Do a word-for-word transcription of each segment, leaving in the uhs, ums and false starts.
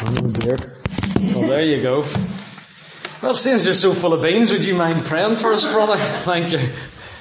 Oh dear. Well, there you go. Well, since you're so full of beans, would you mind praying for us, brother? Thank you.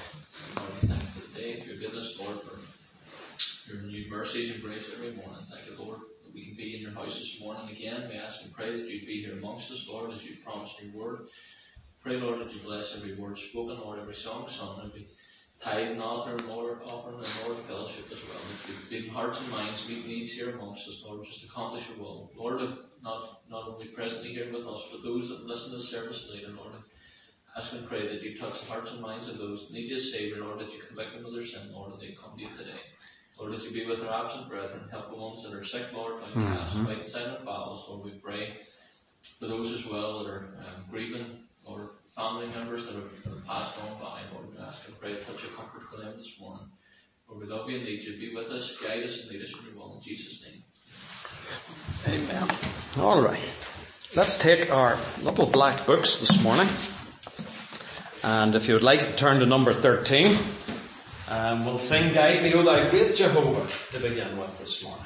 Mercies and grace every morning. Thank you, Lord, that we can be in your house this morning again. We ask and pray that you'd be here amongst us, Lord, as you promised in your word. Pray, Lord, that you bless every word spoken, Lord, every song sung, every tithe and altar, Lord, offering, and Lord, fellowship as well. That you big hearts and minds meet needs here amongst us, Lord, just accomplish your will. Lord, not, not only presently here with us, but those that listen to the service later, Lord, ask and pray that you touch the hearts and minds of those that need you, Savior, Lord, that you convict them of their sin, Lord, and they come to you today. Lord, that you be with our absent brethren, help the ones that are sick, Lord, and mm-hmm. cast away the silent bowels, Lord, we pray for those as well that are um, grieving, Lord, family members that have, that have passed on by, Lord, we ask and pray to touch your comfort for them this morning. Lord, we love you and need you. Be with us, guide us and lead us in your will, in Jesus' name. Amen. All right. Let's take our little black books this morning. And if you would like to turn to number thirteen. Um, we'll sing Guide Me, O Thou Great Jehovah to begin with this morning.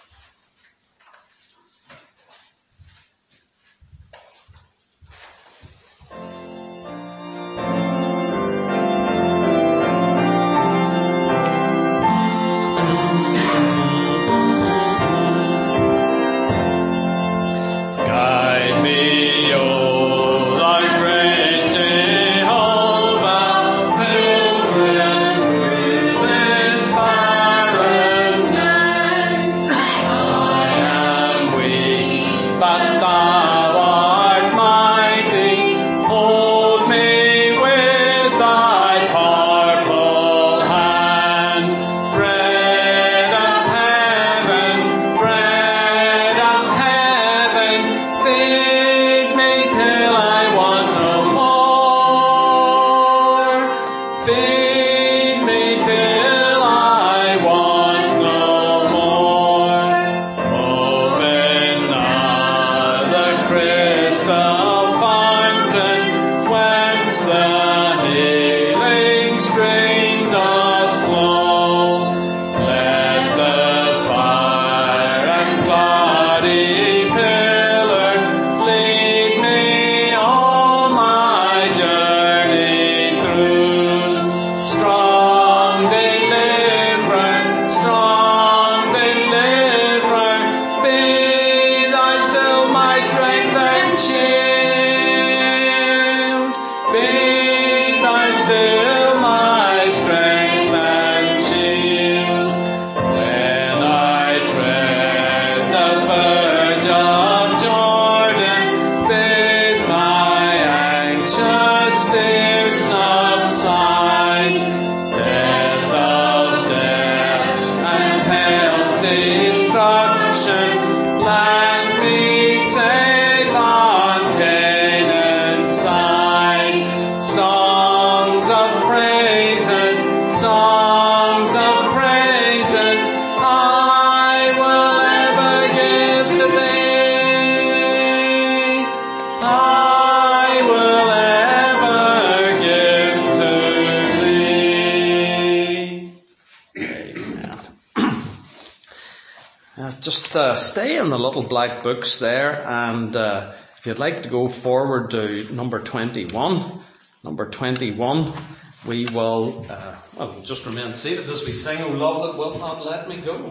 Just uh, stay in the little black books there, and uh, if you'd like to go forward to number twenty-one, number twenty-one, we will, uh, well, just remain seated as we sing, O love that will not let me go.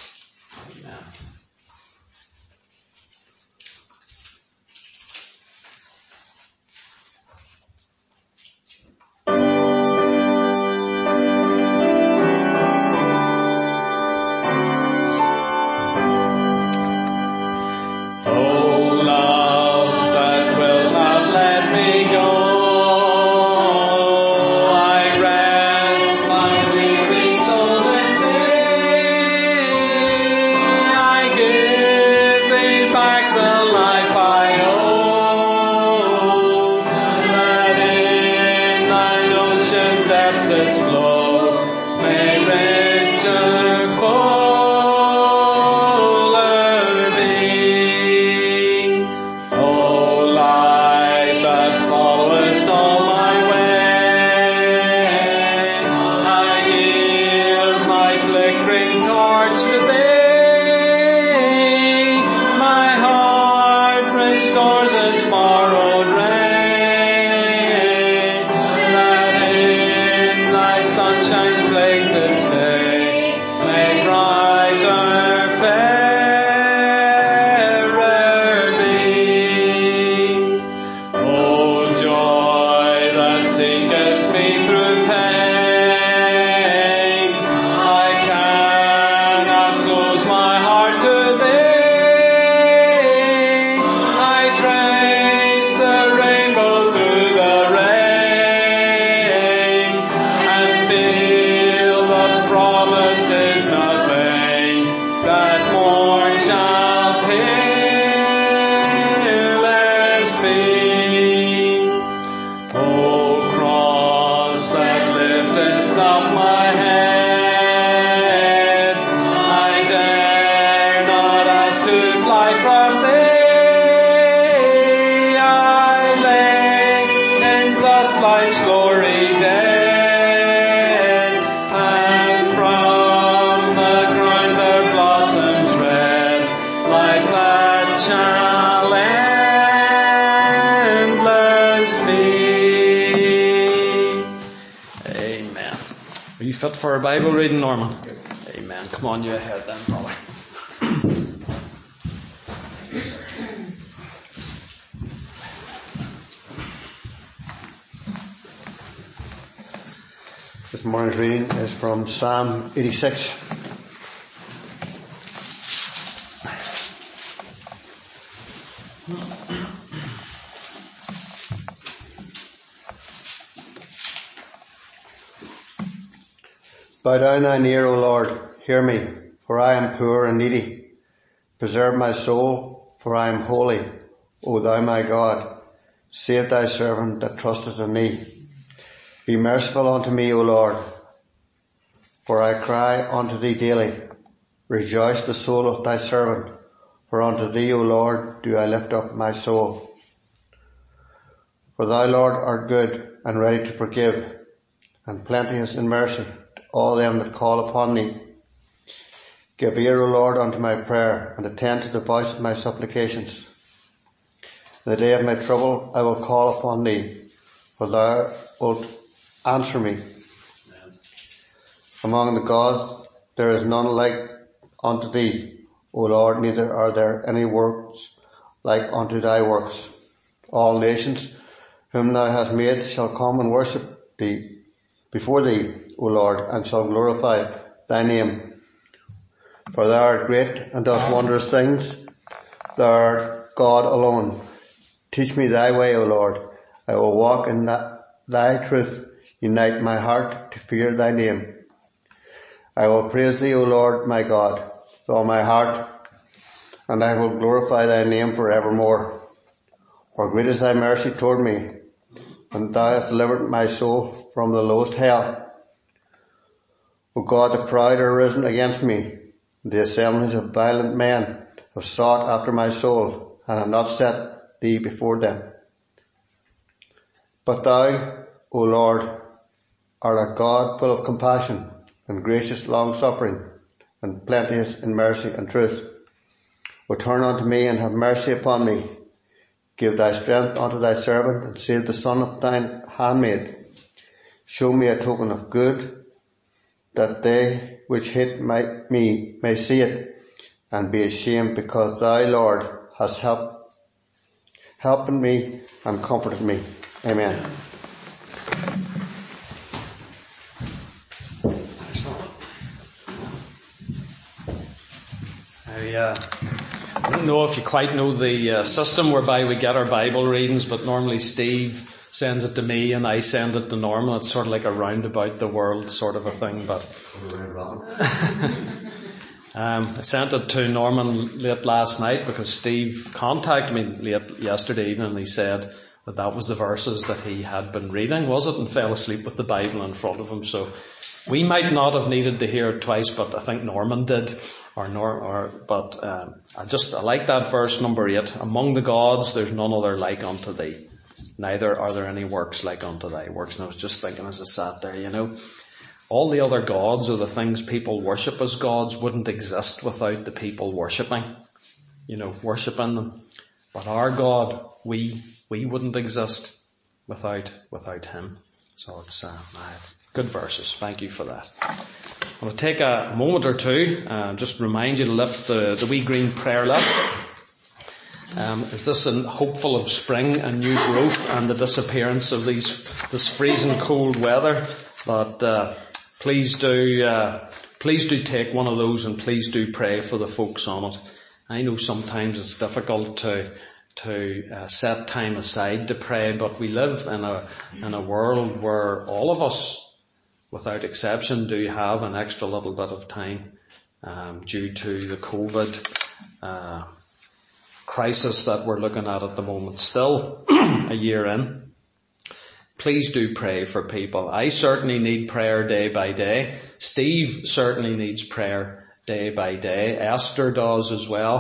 Amen. I life from thee I lay in dust life's glory dead, and from the ground there blossoms red like that shall endless be. Amen. Are you fit for a Bible reading, Norman? Amen. Come on, you ahead then, brother. This morning's reading is from Psalm eighty-six. Bow down thine ear, O Lord, hear me, for I am poor and needy. Preserve my soul, for I am holy, O thou my God. Save thy servant that trusteth in thee. Be merciful unto me, O Lord, for I cry unto thee daily. Rejoice the soul of thy servant, for unto thee, O Lord, do I lift up my soul. For thou, Lord, art good and ready to forgive, and plenteous in mercy to all them that call upon thee. Give ear, O Lord, unto my prayer, and attend to the voice of my supplications. In the day of my trouble I will call upon thee, for thou wilt answer me. Amen. Among the gods there is none like unto thee, O Lord, neither are there any works like unto thy works. All nations whom thou hast made shall come and worship thee before thee, O Lord, and shall glorify thy name. For thou art great and dost wondrous things. Thou art God alone. Teach me thy way, O Lord. I will walk in thy truth. Unite my heart to fear thy name. I will praise thee, O Lord, my God, with all my heart, and I will glorify thy name for evermore. For great is thy mercy toward me, and thou hast delivered my soul from the lowest hell. O God, the proud are risen against me. The assemblies of violent men have sought after my soul, and have not set thee before them. But thou, O Lord, art a God full of compassion and gracious long-suffering, and plenteous in mercy and truth. O turn unto me and have mercy upon me. Give thy strength unto thy servant, and save the son of thine handmaid. Show me a token of good, that they which hate my, me may see it, and be ashamed, because thy Lord has helped, helped me and comforted me. Amen. I, uh, I don't know if you quite know the uh, system whereby we get our Bible readings, but normally Steve sends it to me and I send it to Norman. It's sort of like a roundabout the world sort of a thing, but um, I sent it to Norman late last night because Steve contacted me late yesterday evening and he said that that was the verses that he had been reading, was it? And fell asleep with the Bible in front of him. So we might not have needed to hear it twice, but I think Norman did. Or, nor, or, but um, I just I like that verse number eight. Among the gods, there's none other like unto thee. Neither are there any works like unto thy works. And I was just thinking as I sat there, you know, all the other gods or the things people worship as gods wouldn't exist without the people worshipping, you know, worshipping them. But our God, we we wouldn't exist without without Him. So it's, uh, it's good verses. Thank you for that. I'm going to take a moment or two and uh, just remind you to lift the, the wee green prayer list. Um, is this in hopeful of spring and new growth and the disappearance of these this freezing cold weather? But uh, please do uh, please do take one of those and please do pray for the folks on it. I know sometimes it's difficult to to uh, set time aside to pray, but we live in a in a world where all of us, without exception, do have an extra little bit of time um, due to the COVID uh, crisis that we're looking at at the moment. Still a year in. Please do pray for people. I certainly need prayer day by day. Steve certainly needs prayer day by day. Esther does as well.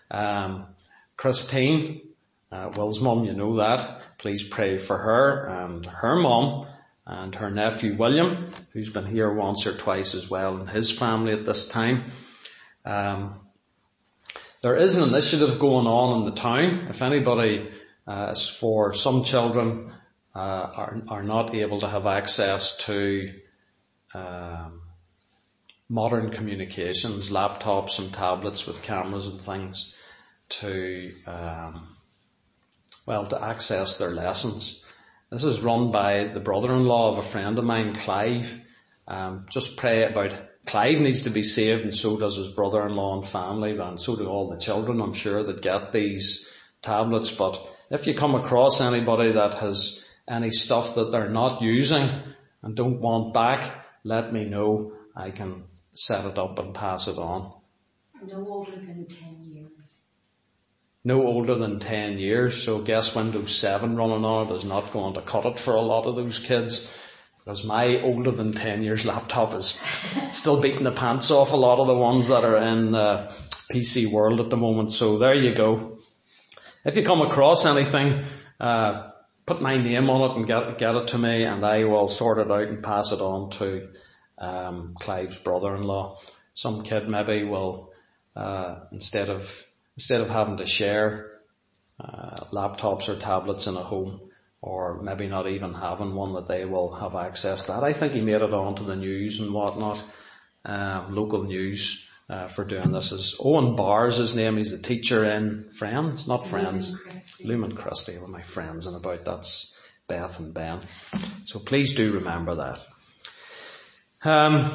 Um, Christine, uh, Will's mum, you know that. Please pray for her and her mum and her nephew William, who's been here once or twice as well, and his family at this time. Um, there is an initiative going on in the town. If anybody, uh, for some children, uh, are, are not able to have access to um, modern communications, laptops and tablets with cameras and things, to um, well, to access their lessons. This is run by the brother-in-law of a friend of mine, Clive. Um, just pray about, Clive needs to be saved, and so does his brother-in-law and family, and so do all the children, I'm sure, that get these tablets. But if you come across anybody that has any stuff that they're not using and don't want back, let me know. I can set it up and pass it on. No older than ten years. No older than ten years, so guess Windows seven running on it is not going to cut it for a lot of those kids, because my older than ten years laptop is still beating the pants off a lot of the ones that are in uh, P C World at the moment. So there you go. If you come across anything, uh, put my name on it and get, get it to me, and I will sort it out and pass it on to um, Clive's brother-in-law. Some kid maybe will, uh, instead of Instead of having to share uh, laptops or tablets in a home, or maybe not even having one, that they will have access to that. I think he made it onto the news and whatnot, uh, local news, uh, for doing this. Is Owen Barr's his name. He's a teacher in Friends, not Friends, Lumen Christi. Well, my friends and about that's Beth and Ben. So please do remember that. Um,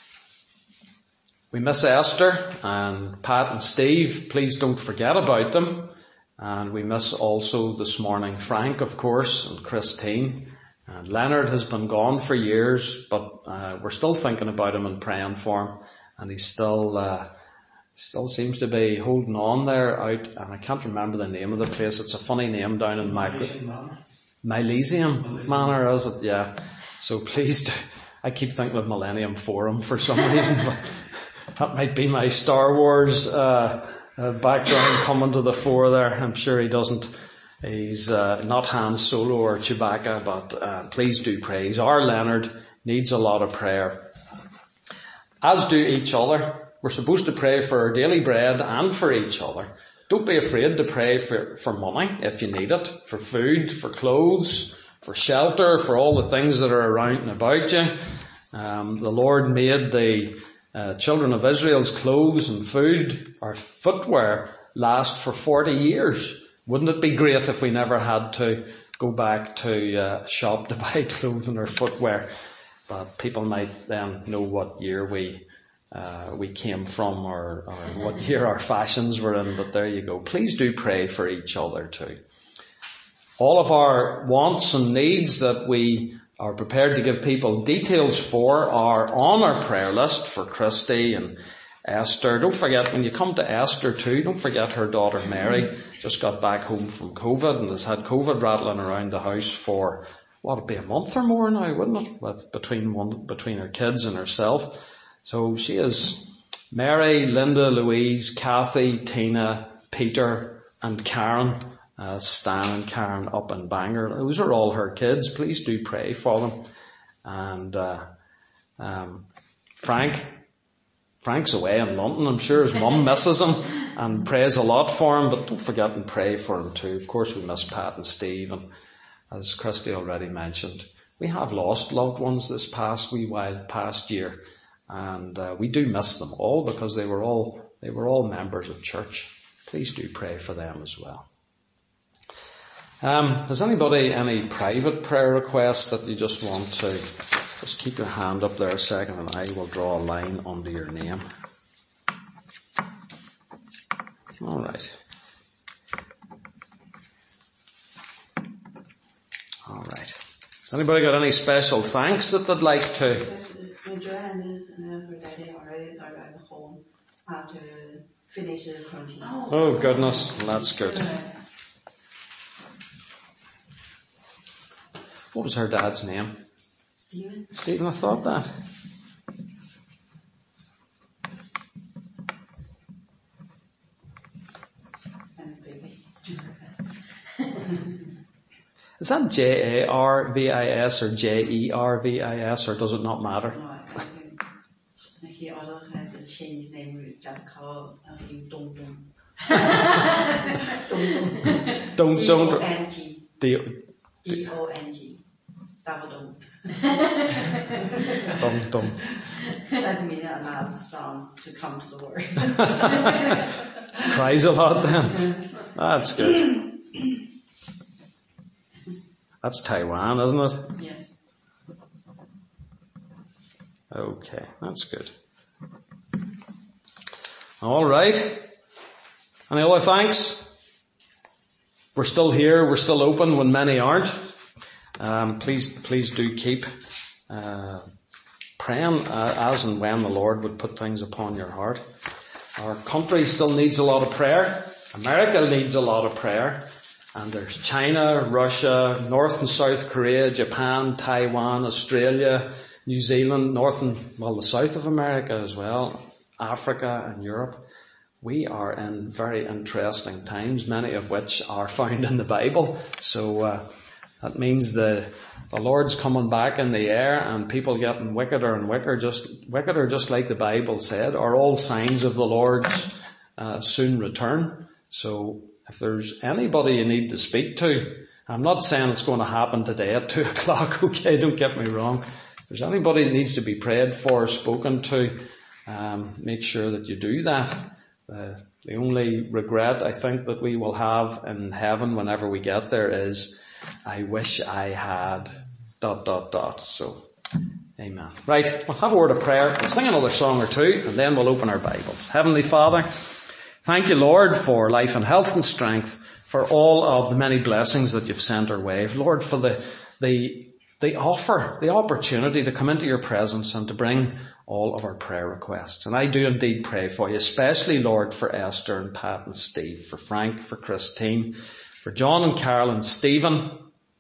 We miss Esther and Pat and Steve. Please don't forget about them. And we miss also this morning Frank, of course, and Christine. And Leonard has been gone for years, but uh, we're still thinking about him and praying for him. And he still uh, still seems to be holding on there out. And I can't remember the name of the place. It's a funny name down in Milesium. Milesium Manor, is it? Yeah. So please do. I keep thinking of Millennium Forum for some reason, but that might be my Star Wars uh, uh, background coming to the fore there. I'm sure he doesn't, he's uh, not Han Solo or Chewbacca, but uh, please do pray. He's our Leonard, needs a lot of prayer. As do each other. We're supposed to pray for our daily bread and for each other. Don't be afraid to pray for, for money if you need it, for food, for clothes, for shelter, for all the things that are around and about you. Um, the Lord made the Uh, children of Israel's clothes and food or footwear last for forty years. Wouldn't it be great if we never had to go back to uh, shop to buy clothing or footwear? But people might then know what year we uh, we came from, or, or what year our fashions were in. But there you go. Please do pray for each other too. All of our wants and needs that we are prepared to give people details for are on our prayer list for Christy and Esther. Don't forget, when you come to Esther too, don't forget her daughter Mary just got back home from COVID and has had COVID rattling around the house for, what, it'd be a month or more now, wouldn't it? With, between one, between her kids and herself. So she is Mary, Linda, Louise, Kathy, Tina, Peter and Karen. Uh, Stan and Karen up in Bangor. Those are all her kids. Please do pray for them. And uh, um, Frank, Frank's away in London. I'm sure his mum misses him and prays a lot for him, but don't forget and pray for him too. Of course, we miss Pat and Steve, and as Christy already mentioned, we have lost loved ones this past wee while, past year, and uh, we do miss them all because they were all they were all members of church. Please do pray for them as well. Um, has anybody any private prayer requests that you just want to just keep your hand up there a second, and I will draw a line under your name. All right. All right. Has anybody got any special thanks that they'd like to? So Joanne already around the home after finishing the quarantine. Oh goodness, that's good. What was her dad's name? Stephen. Stephen, I thought that. Is that J A R V I S or J E R V I S, or does it not matter? No, I think he also has a Chinese name, we just call him Dong Dong. Dong Dong. Don't, don't. E O N G. The, E O N G. Double Dong. dum, dum. That means a lot of sound to come to the word. Cries a lot then. That's good. That's Taiwan, isn't it? Yes. Okay, that's good. All right. Any other thanks? We're still here. We're still open when many aren't. Um, please, please do keep uh, praying uh, as and when the Lord would put things upon your heart. Our country still needs a lot of prayer. America needs a lot of prayer. And there's China, Russia, North and South Korea, Japan, Taiwan, Australia, New Zealand, North and, well, the South of America as well, Africa and Europe. We are in very interesting times, many of which are found in the Bible. So uh, that means the the Lord's coming back in the air, and people getting wickeder and wickeder, just wickeder, just like the Bible said, are all signs of the Lord's uh, soon return. So if there's anybody you need to speak to, I'm not saying it's going to happen today at two o'clock. Okay, don't get me wrong. If there's anybody that needs to be prayed for, spoken to, um, make sure that you do that. Uh, the only regret I think that we will have in heaven whenever we get there is, I wish I had dot dot dot. So, amen. Right, we'll have a word of prayer. We'll sing another song or two, and then we'll open our Bibles. Heavenly Father, thank you, Lord, for life and health and strength, for all of the many blessings that you've sent our way. Lord, for the the the offer, the opportunity to come into your presence and to bring all of our prayer requests. And I do indeed pray for you, especially, Lord, for Esther and Pat and Steve, for Frank, for Christine, for John and Carol and Stephen,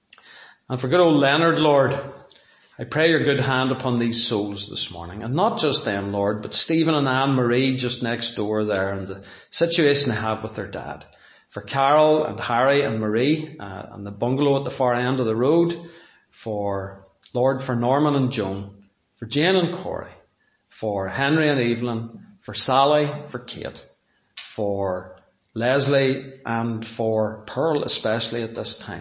and for good old Leonard, Lord. I pray your good hand upon these souls this morning. And not just them, Lord, but Stephen and Anne-Marie just next door there, and the situation they have with their dad. For Carol and Harry and Marie, uh, and the bungalow at the far end of the road. For, Lord, for Norman and Joan. For Jane and Corey. For Henry and Evelyn. For Sally, for Kate. For Leslie, and for Pearl especially at this time.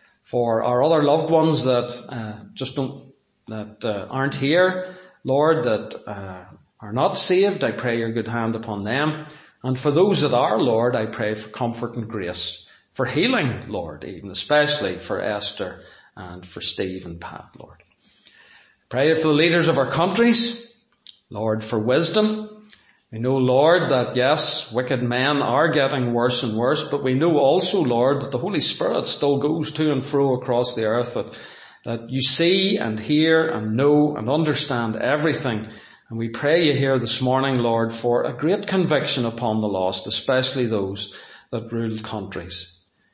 For our other loved ones that uh, just don't that uh, aren't here, Lord, that uh, are not saved, I pray your good hand upon them. And for those that are, Lord, I pray for comfort and grace, for healing, Lord, even especially for Esther and for Steve and Pat, Lord. Pray for the leaders of our countries, Lord, for wisdom. We know, Lord, that yes, wicked men are getting worse and worse, but we know also, Lord, that the Holy Spirit still goes to and fro across the earth, that that you see and hear and know and understand everything. And we pray you here this morning, Lord, for a great conviction upon the lost, especially those that rule countries.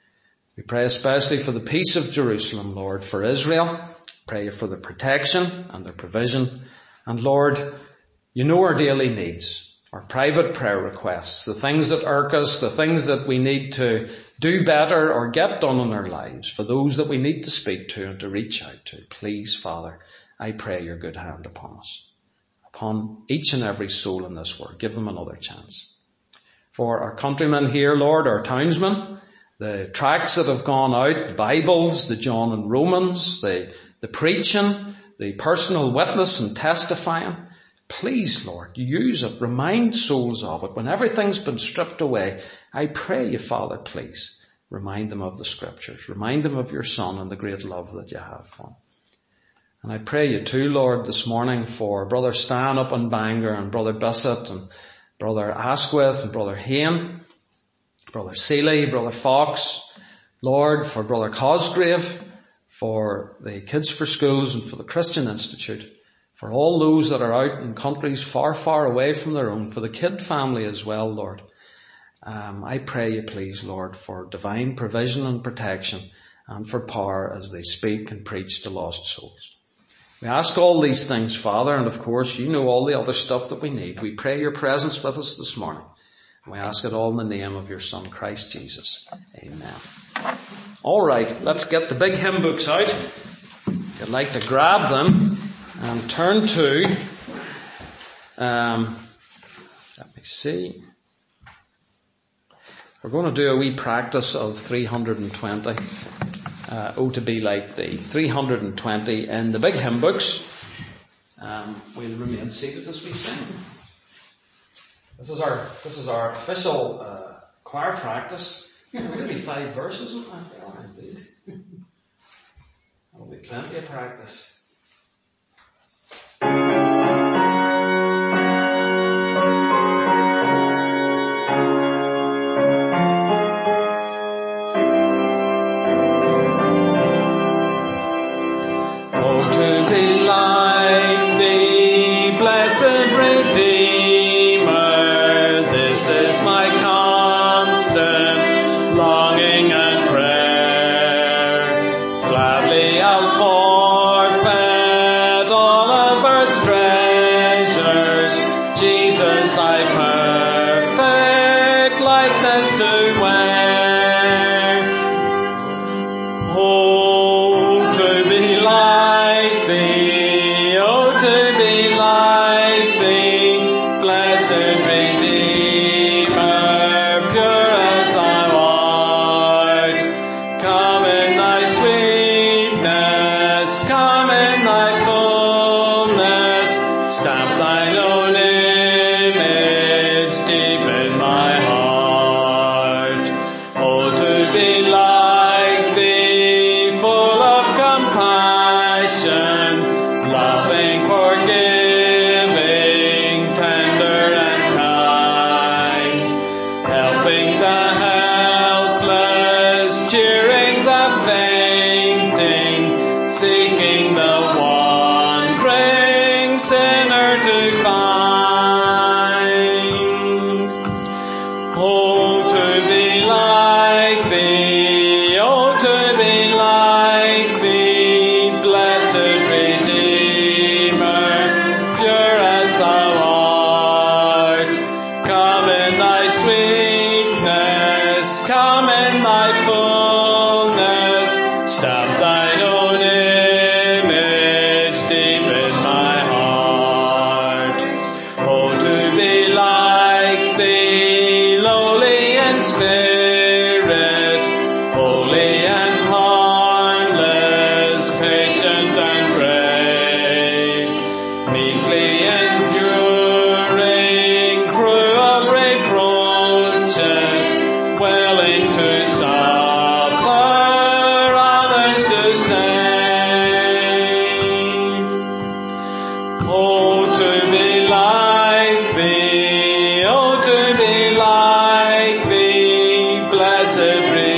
We pray especially for the peace of Jerusalem, Lord, for Israel. Pray for their protection and their provision. And Lord, you know our daily needs, our private prayer requests, the things that irk us, the things that we need to do better or get done in our lives, for those that we need to speak to and to reach out to. Please, Father, I pray your good hand upon us, upon each and every soul in this world. Give them another chance. For our countrymen here, Lord, our townsmen, the tracts that have gone out, the Bibles, the John and Romans, the, the preaching, the personal witness and testifying, please, Lord, use it. Remind souls of it. When everything's been stripped away, I pray you, Father, please, remind them of the Scriptures. Remind them of your Son and the great love that you have for him. And I pray you too, Lord, this morning for Brother Stan up in Bangor and Brother Bissett and Brother Asquith and Brother Hayne, Brother Seeley, Brother Fox, Lord, for Brother Cosgrave, for the Kids for Schools and for the Christian Institute, for all those that are out in countries far, far away from their own, for the Kidd family as well, Lord. Um, I pray you, please, Lord, for divine provision and protection and for power as they speak and preach to lost souls. We ask all these things, Father, and of course you know all the other stuff that we need. We pray your presence with us this morning. And we ask it all in the name of your Son, Christ Jesus. Amen. Alright, let's get the big hymn books out. If you'd like to grab them and turn to, um, let me see. We're going to do a wee practice of three hundred twenty. Uh, oh, to be like the three hundred twenty in the big hymn books. Um, we'll remain seated as we sing. This is our this is our official uh, choir practice. Maybe five verses, isn't it? Yeah, indeed. That'll be plenty of practice. Oh, to be like thee, blessed Redeemer, this is my constant longing and prayer. Gladly I'll forfeit all of earth's treasures, Jesus thy perfect likeness to wear. Oh, to be like thee, oh, to be like thee, blessed Redeemer, pure as thou art. Come in thy sweetness, come in thy fullness, stamp thine own image deep in my heart. Oh, to be like thee, full of compassion, loving, forgiving, tender and kind, helping the helpless, cheering the fainting, seeking the wandering sinner to find. Oh, to be like thee, oh, to be like thee, blessed Redeemer, pure as thou art. Come in thy sweetness, come in thy fullness, stamp thine own image deep in my heart. Oh, to be like thee, lowly in spirit, holy and harmless, patient and brave, meekly enduring cruel reproaches, willing to suffer others to save. Oh, to be like thee, oh, to be like thee, blessed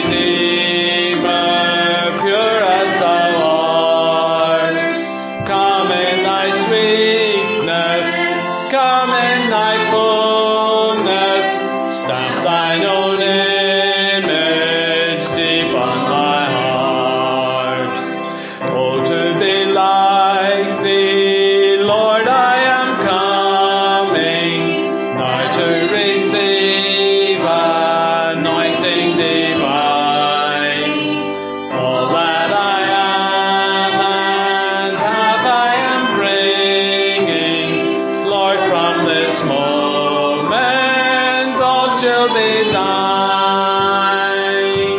Redeemer, pure as thou art. Come in thy sweetness, come in thy fullness, stamp thine own image deep on my heart. Oh, to be like thee, Lord, I am coming, now to receive anointing divine. All that I am and have I am bringing, Lord, from this moment all shall be thine.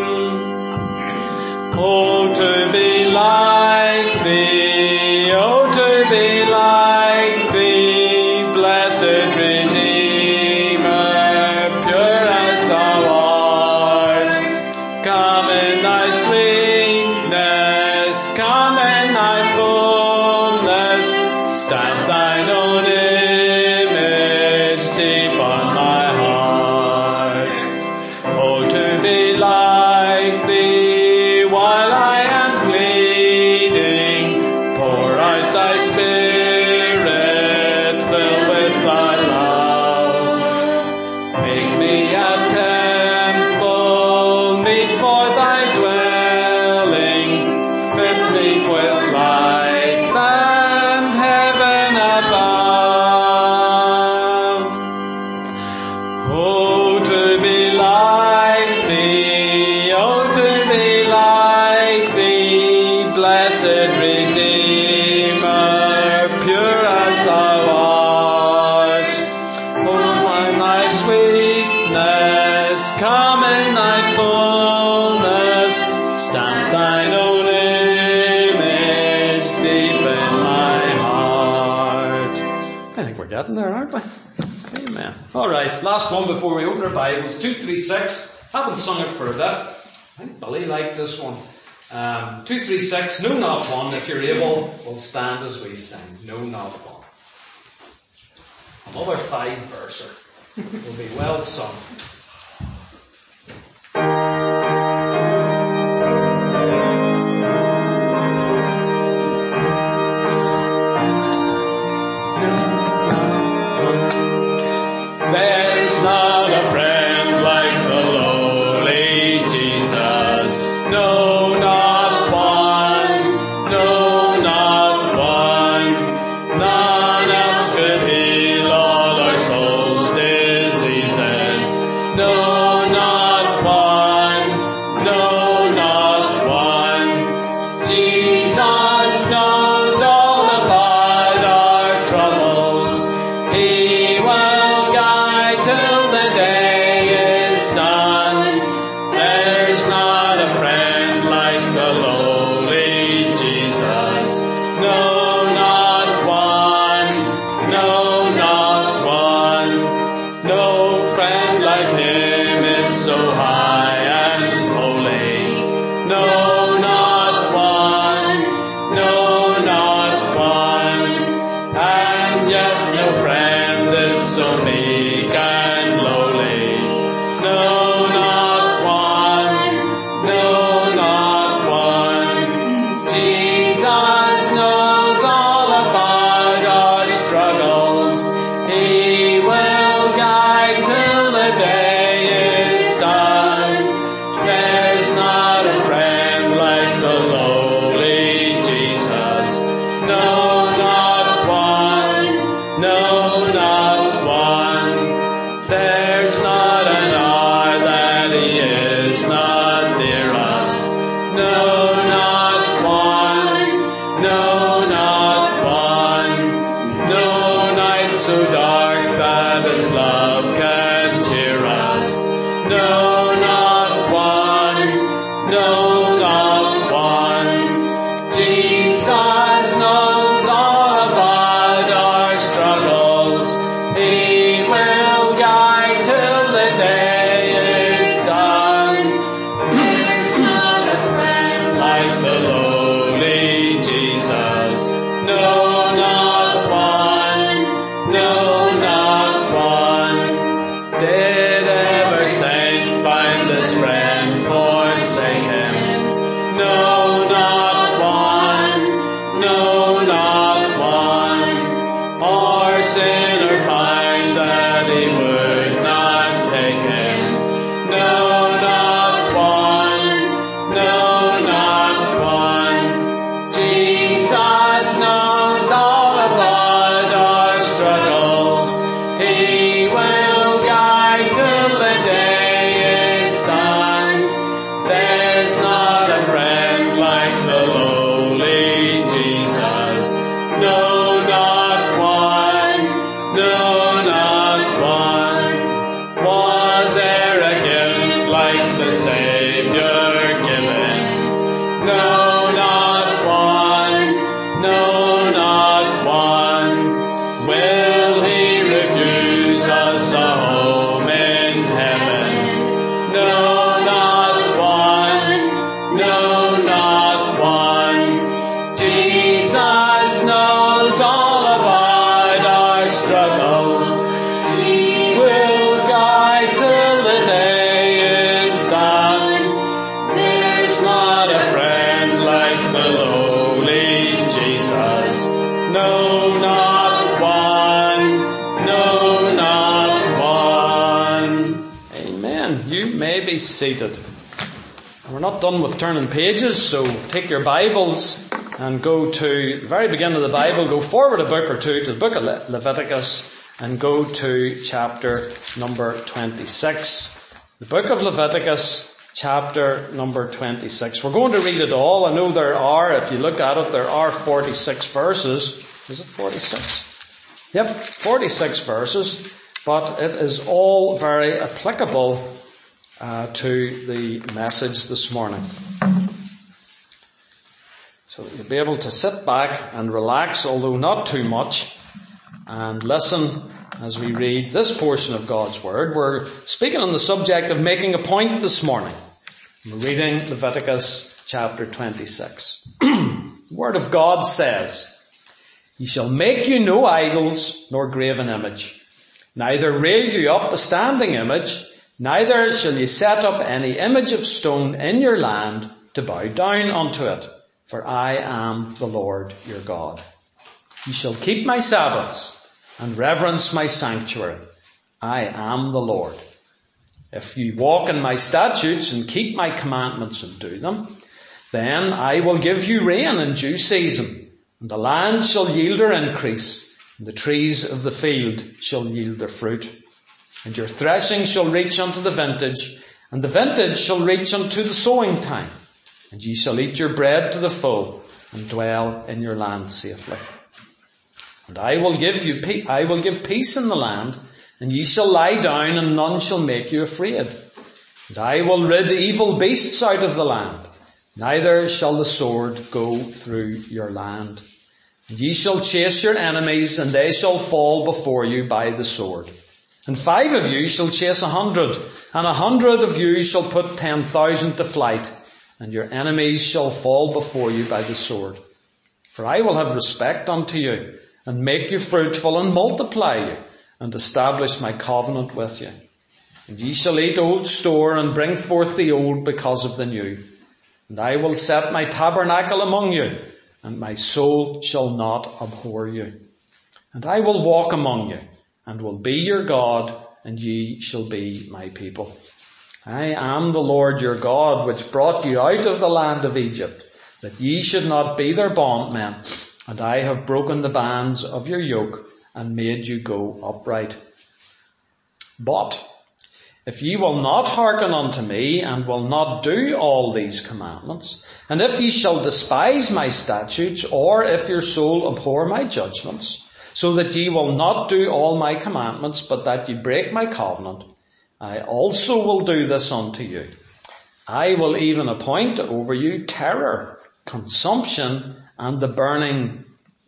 Oh, to be like thee, oh, to be like thee, blessed Redeemer, pure as thou art. Come in thy sweetness, come in thy fullness, stamp thine own image deep on my heart. Oh, to be like thee, while I am pleading, pour out thy spirit, fill with thy love. Make me a temple, meet for thy dwelling, fit me with light and heaven in thy fullness, stamp thine own image deep in my heart. I think we're getting there, aren't we? Amen. Alright, last one before we open our Bibles. two three six. Haven't sung it for a bit. I think Billy liked this one. Um, two three six. No, not one. If you're able, we'll stand as we sing. No, not one. Another five verser. Will be well sung. There's not a friend like the lowly Jesus. No, not one. No, not one. None else could heal all our souls' diseases. No, not one. No, not one. Jesus knows all about our troubles. He will guide till the day is done. There's not a friend like the lowly Jesus. No, not one. No, not one. No friend like him is so high and holy. No, not one. No, not one. And yet no friend is so meek and lowly. No, not one. No, not one. Jesus knows all about our struggles. He will guide till the day is done. There's not a friend like the lowly Jesus. No, not one. No, not one. There's not an hour that he is not near us. No, not one. No, not one. No night so dark that his love can cheer us. No, not one. No, not one. Jesus knows all about our struggles. He will guide till the day is done. There's not a friend like the lowly Jesus. No, not one. No, not one. Did ever saint find this friend forsake him? No, not one. No, not one. Or sinner find that he would not take him? No, not one. No, not one. Jesus knows all about our struggles. He will guide till the day is done. There's not a friend like the lowly Jesus. No, not one. No, not one. Was there a gift like the Savior given? No, not one. No, not one. Will he refuse us a home in heaven? No, not one. No, not one. Jesus knows all about our struggles. He will guide till the day is done. There's not a friend like the lowly Jesus. No, not one. No, not one. Amen. You may be seated. We're not done with turning pages, so take your Bibles and go to the very beginning of the Bible, go forward a book or two to the book of Le- Leviticus and go to chapter number twenty-six. The book of Leviticus, chapter number twenty-six. We're going to read it all. I know there are, if you look at it, there are forty-six verses. Is it forty-six? Yep, forty-six verses. But it is all very applicable uh, to the message this morning. So that you'll be able to sit back and relax, although not too much, and listen as we read this portion of God's Word. We're speaking on the subject of making a point this morning. We're reading Leviticus chapter twenty-six. The Word of God says, "Ye shall make you no idols, nor graven image, neither rear you up a standing image, neither shall ye set up any image of stone in your land to bow down unto it, for I am the Lord your God. Ye shall keep my Sabbaths, and reverence my sanctuary. I am the Lord. If you walk in my statutes and keep my commandments and do them, then I will give you rain in due season, and the land shall yield her increase, and the trees of the field shall yield their fruit. And your threshing shall reach unto the vintage, and the vintage shall reach unto the sowing time. And ye shall eat your bread to the full, and dwell in your land safely. And I will give you, pe- I will give peace in the land, and ye shall lie down, and none shall make you afraid. And I will rid evil beasts out of the land, neither shall the sword go through your land. And ye shall chase your enemies, and they shall fall before you by the sword. And five of you shall chase a hundred, and a hundred of you shall put ten thousand to flight, and your enemies shall fall before you by the sword. For I will have respect unto you, and make you fruitful, and multiply you, and establish my covenant with you. And ye shall eat old store, and bring forth the old because of the new. And I will set my tabernacle among you, and my soul shall not abhor you. And I will walk among you, and will be your God, and ye shall be my people. I am the Lord your God, which brought you out of the land of Egypt, that ye should not be their bondmen. And I have broken the bands of your yoke, and made you go upright. But if ye will not hearken unto me, and will not do all these commandments, and if ye shall despise my statutes, or if your soul abhor my judgments, so that ye will not do all my commandments, but that ye break my covenant, I also will do this unto you. I will even appoint over you terror, consumption, and the burning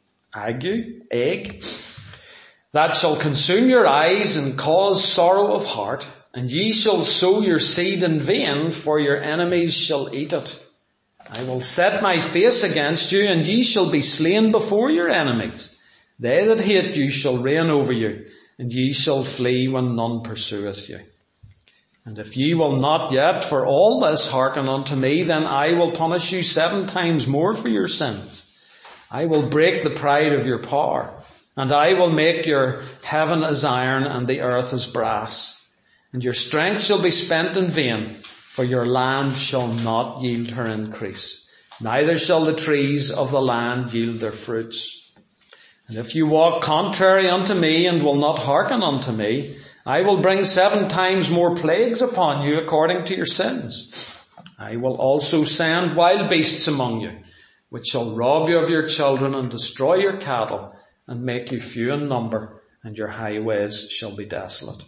ague, egg, that shall consume your eyes and cause sorrow of heart, and ye shall sow your seed in vain, for your enemies shall eat it. I will set my face against you, and ye shall be slain before your enemies. They that hate you shall reign over you, and ye shall flee when none pursueth you. And if ye will not yet for all this hearken unto me, then I will punish you seven times more for your sins. I will break the pride of your power, and I will make your heaven as iron and the earth as brass. And your strength shall be spent in vain, for your land shall not yield her increase, neither shall the trees of the land yield their fruits. And if you walk contrary unto me, and will not hearken unto me, I will bring seven times more plagues upon you according to your sins. I will also send wild beasts among you, which shall rob you of your children, and destroy your cattle, and make you few in number, and your highways shall be desolate.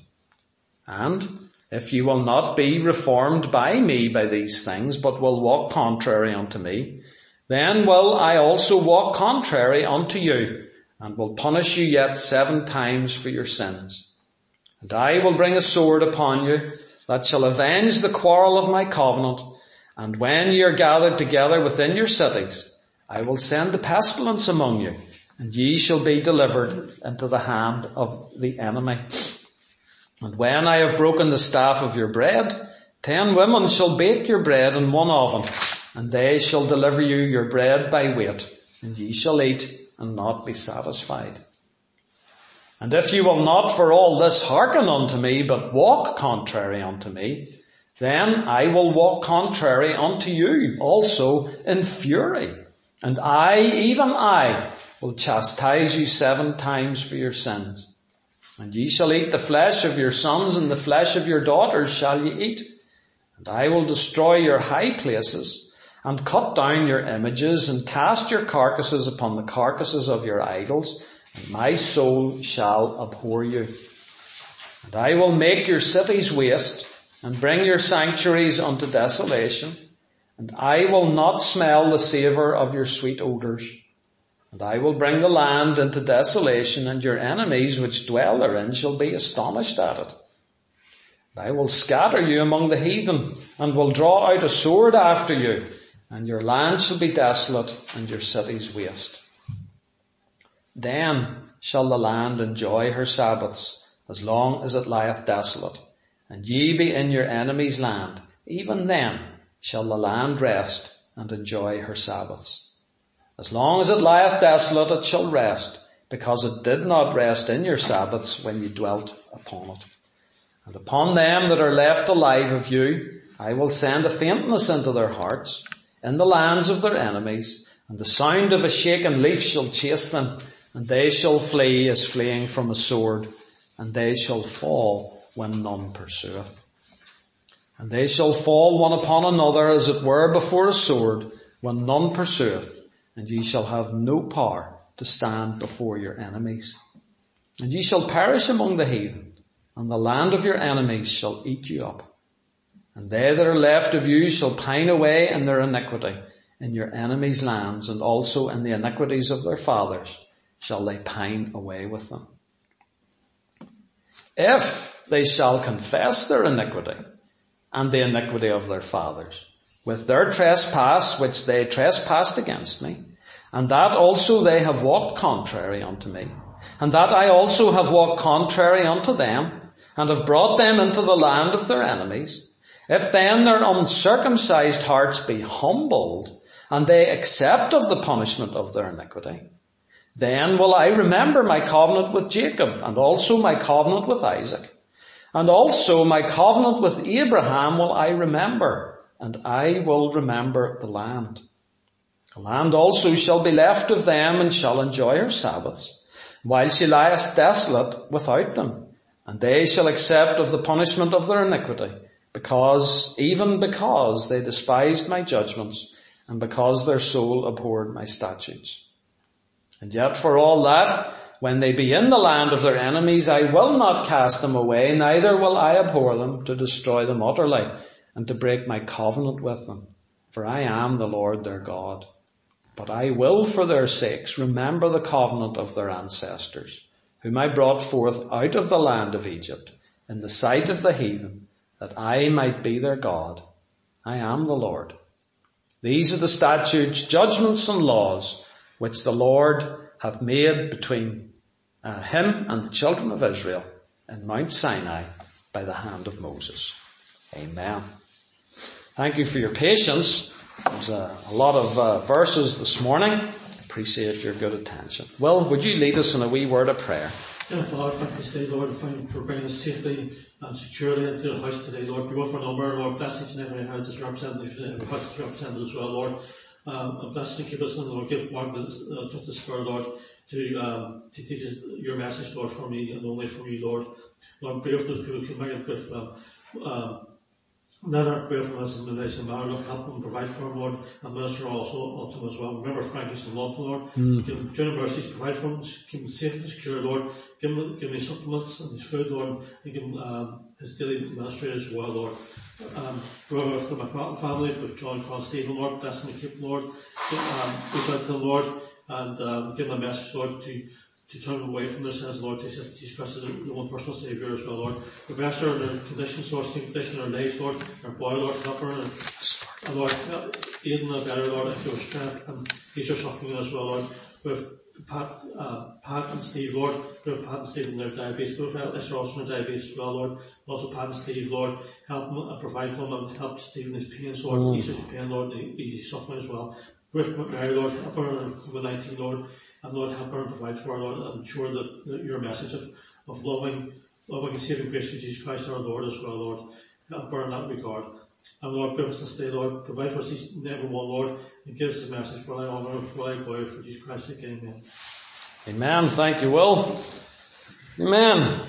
And if you will not be reformed by me by these things, but will walk contrary unto me, then will I also walk contrary unto you, and will punish you yet seven times for your sins. And I will bring a sword upon you, that shall avenge the quarrel of my covenant, and when ye are gathered together within your cities, I will send the pestilence among you, and ye shall be delivered into the hand of the enemy. And when I have broken the staff of your bread, ten women shall bake your bread in one oven, and they shall deliver you your bread by weight, and ye shall eat and not be satisfied. And if you will not for all this hearken unto me, but walk contrary unto me, then I will walk contrary unto you also in fury. And I, even I, will chastise you seven times for your sins. And ye shall eat the flesh of your sons, and the flesh of your daughters shall ye eat. And I will destroy your high places, and cut down your images, and cast your carcasses upon the carcasses of your idols, and my soul shall abhor you. And I will make your cities waste, and bring your sanctuaries unto desolation, and I will not smell the savour of your sweet odours. And I will bring the land into desolation, and your enemies which dwell therein shall be astonished at it. And I will scatter you among the heathen, and will draw out a sword after you, and your land shall be desolate, and your cities waste. Then shall the land enjoy her Sabbaths, as long as it lieth desolate, and ye be in your enemy's land. Even then shall the land rest, and enjoy her Sabbaths. As long as it lieth desolate, it shall rest, because it did not rest in your Sabbaths when you dwelt upon it. And upon them that are left alive of you, I will send a faintness into their hearts, in the lands of their enemies, and the sound of a shaken leaf shall chase them, and they shall flee as fleeing from a sword, and they shall fall when none pursueth. And they shall fall one upon another as it were before a sword, when none pursueth, and ye shall have no power to stand before your enemies. And ye shall perish among the heathen, and the land of your enemies shall eat you up. And they that are left of you shall pine away in their iniquity, in your enemies' lands, and also in the iniquities of their fathers shall they pine away with them. If they shall confess their iniquity, and the iniquity of their fathers, with their trespass which they trespassed against me, and that also they have walked contrary unto me, and that I also have walked contrary unto them, and have brought them into the land of their enemies, if then their uncircumcised hearts be humbled, and they accept of the punishment of their iniquity, then will I remember my covenant with Jacob, and also my covenant with Isaac, and also my covenant with Abraham will I remember, and I will remember the land. The land also shall be left of them, and shall enjoy her Sabbaths, while she lieth desolate without them. And they shall accept of the punishment of their iniquity, because, even because they despised my judgments, and because their soul abhorred my statutes. And yet for all that, when they be in the land of their enemies, I will not cast them away, neither will I abhor them, to destroy them utterly, and to break my covenant with them. For I am the Lord their God. But I will for their sakes remember the covenant of their ancestors, whom I brought forth out of the land of Egypt, in the sight of the heathen, that I might be their God. I am the Lord. These are the statutes, judgments, and laws, which the Lord hath made between uh, him and the children of Israel in Mount Sinai by the hand of Moses. Amen. Thank you for your patience. There's a, a lot of uh, verses this morning. Appreciate your good attention. Will, would you lead us in a wee word of prayer? Dear Father, thank you today, Lord, thank you for bringing us safely and securely into your house today, Lord. Be with our number, Lord. Bless each and every house is represented, every house is represented as well, Lord. Um, and bless and keep us in, Lord. Give Mark uh, just the Spirit, Lord, to um, to teach us your message, Lord, from me and only from you, Lord. Lord, pray for those people who come back with um, um, Let our prayer from us in the nation, Lord, help them provide for them, Lord, and minister also unto them as well. Remember Frankie's in London, Lord. Mm. Give him journey mercies, provide for him, keep him safe and secure, Lord. Give him, give him his supplements and his food, Lord, and give him um, his daily ministry as well, Lord. Um, remember for my family, with John and Con Stephen, Lord, bless them and keep them, Lord. Um, reach out to them, Lord, and um, give them a message, Lord, to to turn away from their sins, Lord, to accept Jesus Christ as the one personal Saviour as well, Lord. Invest her in their conditions, Lord, condition their lives, Lord, our boy, Lord, help her, and, and Lord, aid them better, Lord, if you strength, and ease her suffering as well, Lord. With Pat, uh, Pat and Steve, Lord, with Pat and Steve in their diabetes, with Esther also in their diabetes as well, Lord. Also Pat and Steve, Lord, help them and provide for them, and help Steve in his pains, Lord, mm. ease his pain, Lord, and ease his suffering as well. With Mary, Lord, help her in COVID nineteen, Lord. And Lord, help her and provide for her, Lord, and ensure that, that your message of, of loving, loving and saving grace to Jesus Christ our Lord as well, Lord. Help her in that regard. And Lord, give us this day, Lord, provide for us each and every one, Lord, and give us the message for thy honour and for thy glory, for Jesus Christ's sake. Amen. Amen. Thank you, Will. Amen.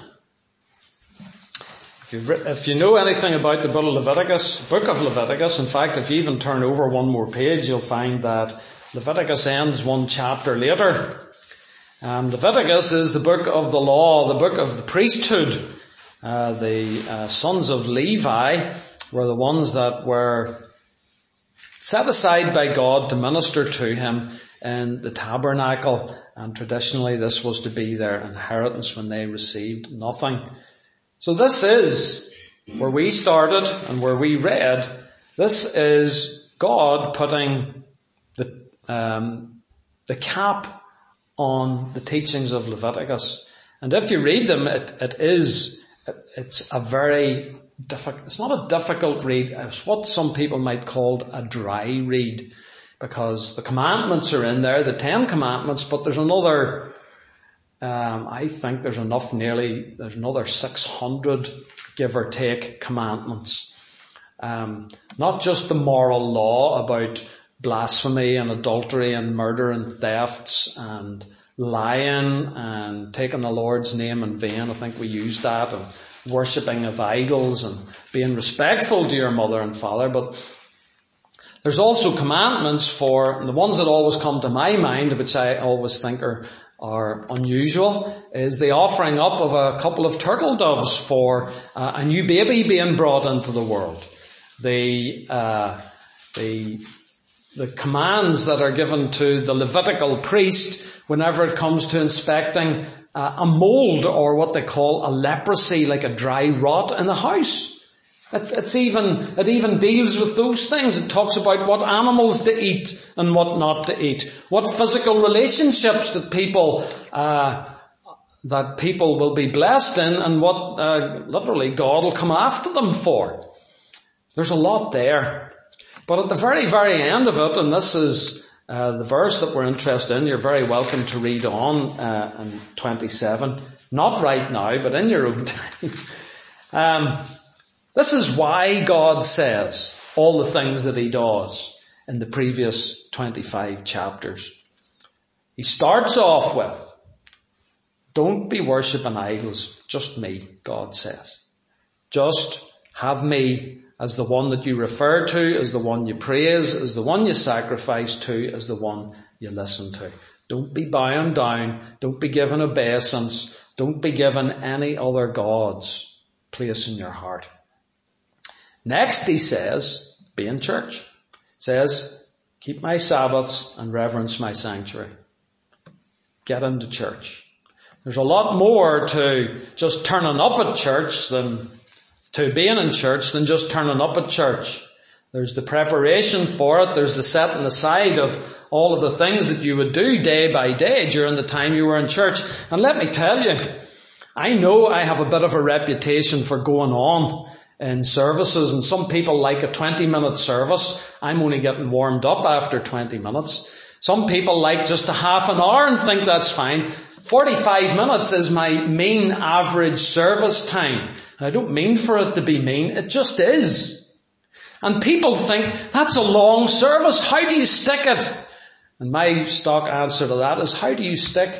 If you, if you know anything about the book of Leviticus, book of Leviticus, in fact, if you even turn over one more page, you'll find that Leviticus ends one chapter later. Um, Leviticus is the book of the law, the book of the priesthood. Uh, the uh, sons of Levi were the ones that were set aside by God to minister to him in the tabernacle, and traditionally this was to be their inheritance when they received nothing. So this is where we started and where we read. This is God putting the um, the cap on the teachings of Leviticus. And if you read them, it, it is it's a very difficult. It's not a difficult read. It's what some people might call a dry read, because the commandments are in there, the Ten Commandments, but there's another. Um, I think there's enough. Nearly there's another six hundred, give or take, commandments. Um, not just the moral law about blasphemy and adultery and murder and thefts and lying and taking the Lord's name in vain. I think we used that, and worshipping of idols and being respectful to your mother and father. But there's also commandments for the ones that always come to my mind, which I always think are, are unusual, is the offering up of a couple of turtle doves for uh, a new baby being brought into the world. The, uh, the, the commands that are given to the Levitical priest whenever it comes to inspecting uh, a mold, or what they call a leprosy, like a dry rot in a house. It's, it's even, it even deals with those things. It talks about what animals to eat and what not to eat. What physical relationships that people, uh, that people will be blessed in, and what, uh, literally God will come after them for. There's a lot there. But at the very, very end of it, and this is uh, the verse that we're interested in, you're very welcome to read on uh, in twenty-seven. Not right now, but in your own time. um, this is why God says all the things that he does in the previous twenty-five chapters. He starts off with, don't be worshipping idols, just me, God says. Just have me as the one that you refer to, as the one you praise, as the one you sacrifice to, as the one you listen to. Don't be bowing down. Don't be giving obeisance. Don't be given any other gods place in your heart. Next he says, be in church. He says, keep my Sabbaths and reverence my sanctuary. Get into church. There's a lot more to just turning up at church than to being in church than just turning up at church. There's the preparation for it. There's the setting aside of all of the things that you would do day by day during the time you were in church. And let me tell you, I know I have a bit of a reputation for going on in services, and some people like a twenty minute service. I'm only getting warmed up after twenty minutes. Some people like just a half an hour and think that's fine. forty-five minutes is my mean average service time. And I don't mean for it to be mean, it just is. And people think, that's a long service, how do you stick it? And my stock answer to that is, how do you stick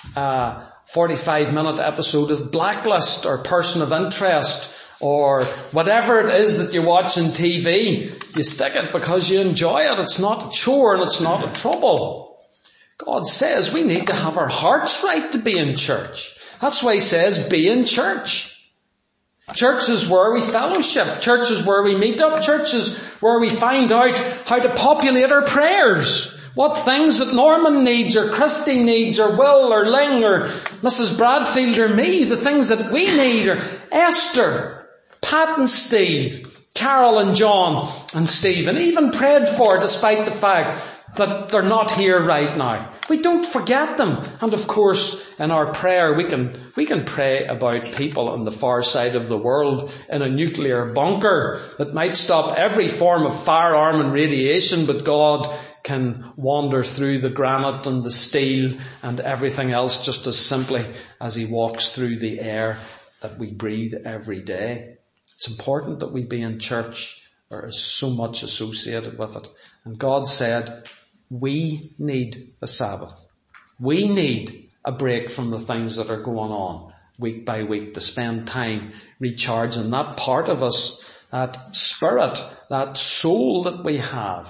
a forty-five minute episode of Blacklist or Person of Interest or whatever it is that you watch on T V? You stick it because you enjoy it. It's not a chore and it's not a trouble. God says we need to have our hearts right to be in church. That's why he says be in church. Church is where we fellowship. Church is where we meet up. Church is where we find out how to populate our prayers. What things that Norman needs, or Christy needs, or Will, or Ling, or Missus Bradfield, or me, the things that we need, or Esther, Pat and Steve, Carol and John and Stephen, even prayed for despite the fact that they're not here right now. We don't forget them. And of course, in our prayer, we can, we can pray about people on the far side of the world in a nuclear bunker that might stop every form of firearm and radiation, but God can wander through the granite and the steel and everything else just as simply as he walks through the air that we breathe every day. It's important that we be in church. There is so much associated with it. And God said, we need a Sabbath. We need a break from the things that are going on week by week, to spend time recharging that part of us, that spirit, that soul that we have.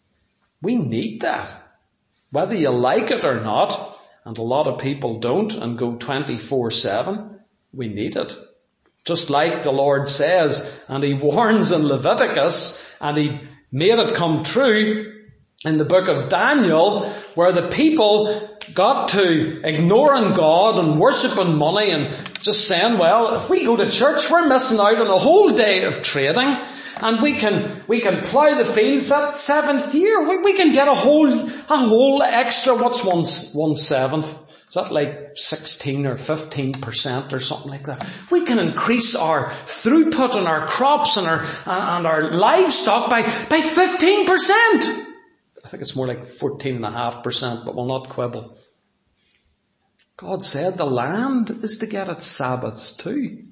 We need that. Whether you like it or not, and a lot of people don't and go twenty-four seven, we need it. Just like the Lord says, and he warns in Leviticus, and he made it come true in the book of Daniel, where the people got to ignoring God and worshipping money and just saying, well, if we go to church, we're missing out on a whole day of trading, and we can we can plough the fields that seventh year. We, we can get a whole a whole extra. What's one one seventh? Is that like sixteen or fifteen percent or something like that? We can increase our throughput on our crops and our and our livestock by by fifteen percent. I think it's more like fourteen and a half percent, but we'll not quibble. God said the land is to get its Sabbaths too.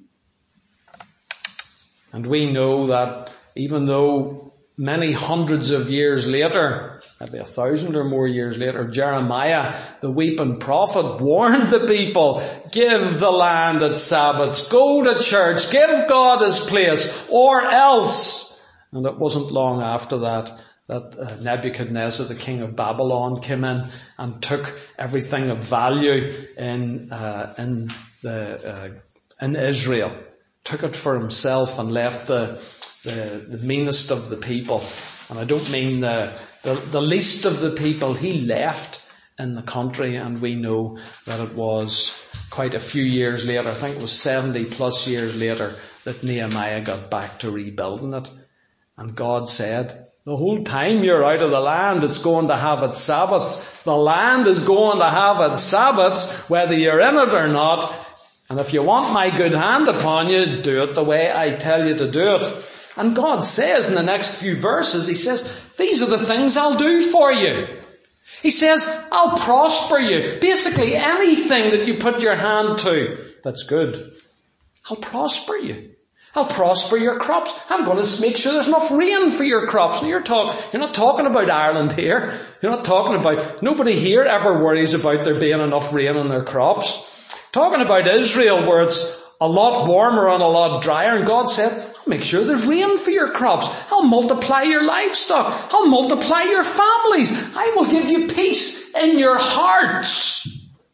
And we know that even though many hundreds of years later, maybe a thousand or more years later, Jeremiah, the weeping prophet, warned the people, give the land its Sabbaths, go to church, give God his place, or else. And it wasn't long after that that uh, Nebuchadnezzar, the king of Babylon, came in and took everything of value in uh, in the uh, in Israel, took it for himself, and left the the, the meanest of the people, and I don't mean the, the the least of the people. He left in the country, and we know that it was quite a few years later, I think it was seventy plus years later, that Nehemiah got back to rebuilding it. And God said, the whole time you're out of the land, it's going to have its Sabbaths. The land is going to have its Sabbaths, whether you're in it or not. And if you want my good hand upon you, do it the way I tell you to do it. And God says in the next few verses, he says, these are the things I'll do for you. He says, I'll prosper you. Basically anything that you put your hand to that's good, I'll prosper you. I'll prosper your crops. I'm going to make sure there's enough rain for your crops. Now you're talk, you're not talking about Ireland here. You're not talking about, nobody here ever worries about there being enough rain on their crops. Talking about Israel, where it's a lot warmer and a lot drier, and God said, I'll make sure there's rain for your crops. I'll multiply your livestock. I'll multiply your families. I will give you peace in your hearts.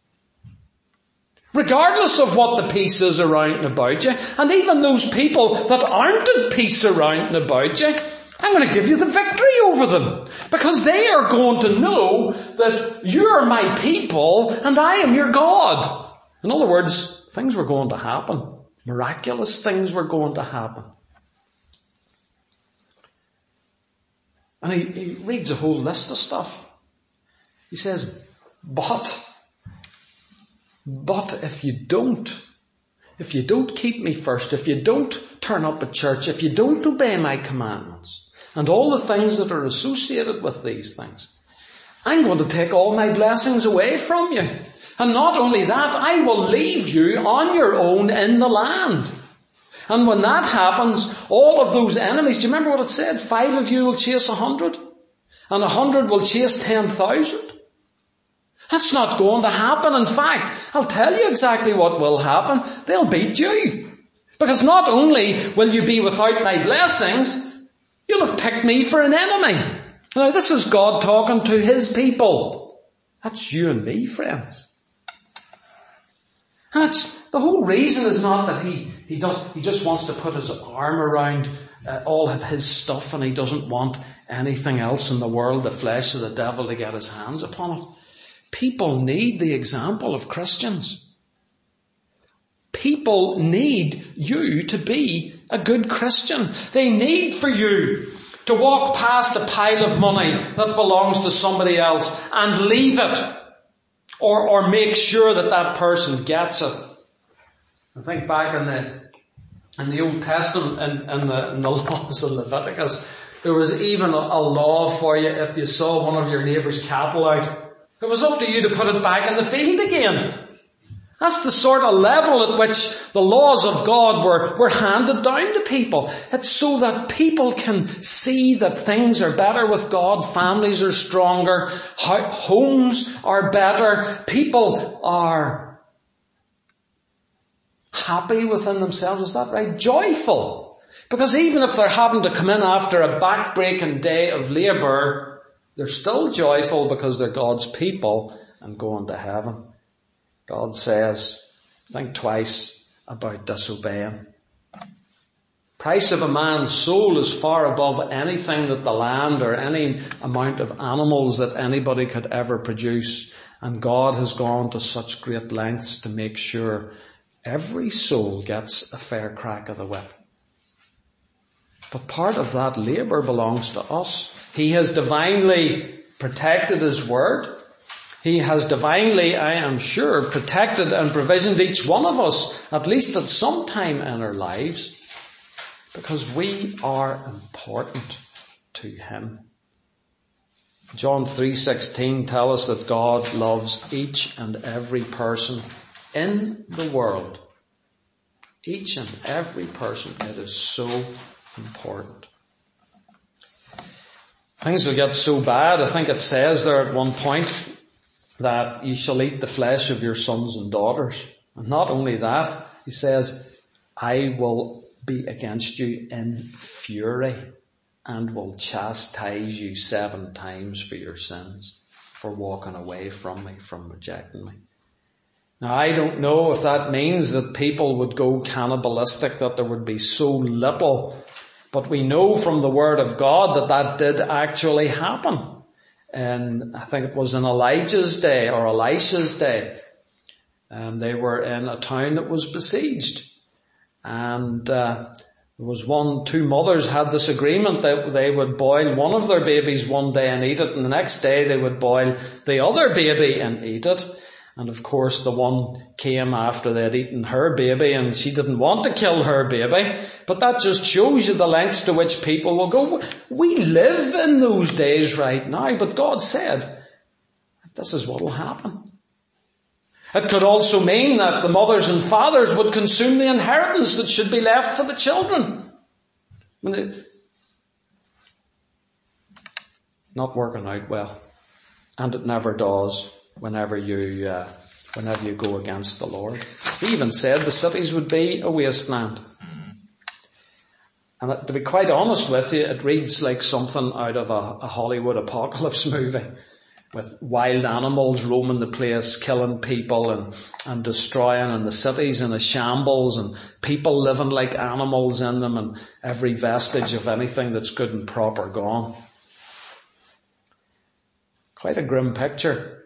Regardless of what the peace is around and about you, and even those people that aren't at peace around and about you, I'm going to give you the victory over them. Because they are going to know that you're my people and I am your God. In other words, things were going to happen. Miraculous things were going to happen. And he, he reads a whole list of stuff. He says, but, but if you don't, if you don't keep me first, if you don't turn up at church, if you don't obey my commandments, and all the things that are associated with these things, I'm going to take all my blessings away from you. And not only that, I will leave you on your own in the land. And when that happens, all of those enemies, do you remember what it said? Five of you will chase a hundred, and a hundred will chase ten thousand. That's not going to happen. In fact, I'll tell you exactly what will happen. They'll beat you. Because not only will you be without my blessings, you'll have picked me for an enemy. Now this is God talking to his people. That's you and me, friends. And it's, the whole reason is not that he, he does, he just wants to put his arm around uh, all of his stuff, and he doesn't want anything else in the world, the flesh of the devil, to get his hands upon it. People need the example of Christians. People need you to be a good Christian. They need for you to walk past a pile of money that belongs to somebody else and leave it. Or, or make sure that that person gets it. I think back in the, in the Old Testament, in, in the, in the laws of Leviticus, there was even a, a law for you if you saw one of your neighbour's cattle out. It was up to you to put it back in the field again. That's the sort of level at which the laws of God were, were handed down to people. It's so that people can see that things are better with God, families are stronger, homes are better, people are happy within themselves. Is that right? Joyful. Because even if they're having to come in after a back-breaking day of labour, they're still joyful because they're God's people and going to heaven. God says, think twice about disobeying. Price of a man's soul is far above anything that the land or any amount of animals that anybody could ever produce. And God has gone to such great lengths to make sure every soul gets a fair crack of the whip. But part of that labour belongs to us. He has divinely protected His word. He has divinely, I am sure, protected and provisioned each one of us, at least at some time in our lives, because we are important to Him. John three sixteen tells us that God loves each and every person in the world. Each and every person. It is so important. Things will get so bad. I think it says there at one point that you shall eat the flesh of your sons and daughters. And not only that, He says, I will be against you in fury and will chastise you seven times for your sins, for walking away from me, from rejecting me. Now, I don't know if that means that people would go cannibalistic, that there would be so little, but we know from the Word of God that that did actually happen. And I think it was in Elijah's day or Elisha's day. Um, they were in a town that was besieged. And uh, there was one, two mothers had this agreement that they would boil one of their babies one day and eat it, and the next day they would boil the other baby and eat it. And of course the one came after they had eaten her baby, and she didn't want to kill her baby. But that just shows you the lengths to which people will go. We live in those days right now, but God said, this is what will happen. It could also mean that the mothers and fathers would consume the inheritance that should be left for the children. I mean, it, not working out well. And it never does whenever you, uh, whenever you go against the Lord. He even said the cities would be a wasteland. And it, to be quite honest with you, it reads like something out of a, a Hollywood apocalypse movie, with wild animals roaming the place, killing people and, and destroying, and the cities in a shambles, and people living like animals in them, and every vestige of anything that's good and proper gone. Quite a grim picture.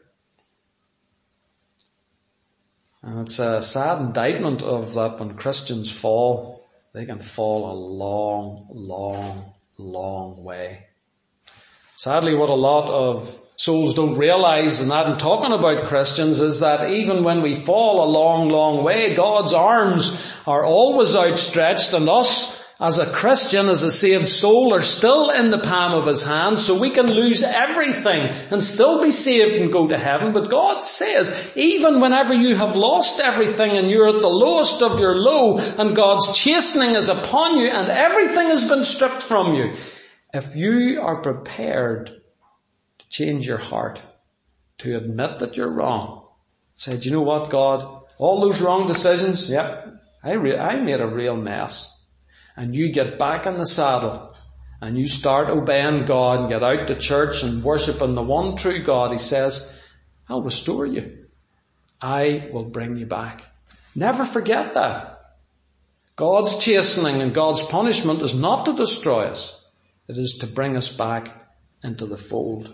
And it's a sad indictment of that when Christians fall, they can fall a long, long, long way. Sadly, what a lot of souls don't realize, and that I'm talking about Christians, is that even when we fall a long, long way, God's arms are always outstretched, and us as a Christian, as a saved soul, are still in the palm of His hand, so we can lose everything and still be saved and go to heaven. But God says, even whenever you have lost everything and you're at the lowest of your low, and God's chastening is upon you and everything has been stripped from you, if you are prepared to change your heart, to admit that you're wrong, say, do you know what, God, all those wrong decisions, yep, I, re- I made a real mess. And you get back in the saddle and you start obeying God and get out to church and worshiping the one true God, He says, I'll restore you. I will bring you back. Never forget that. God's chastening and God's punishment is not to destroy us. It is to bring us back into the fold.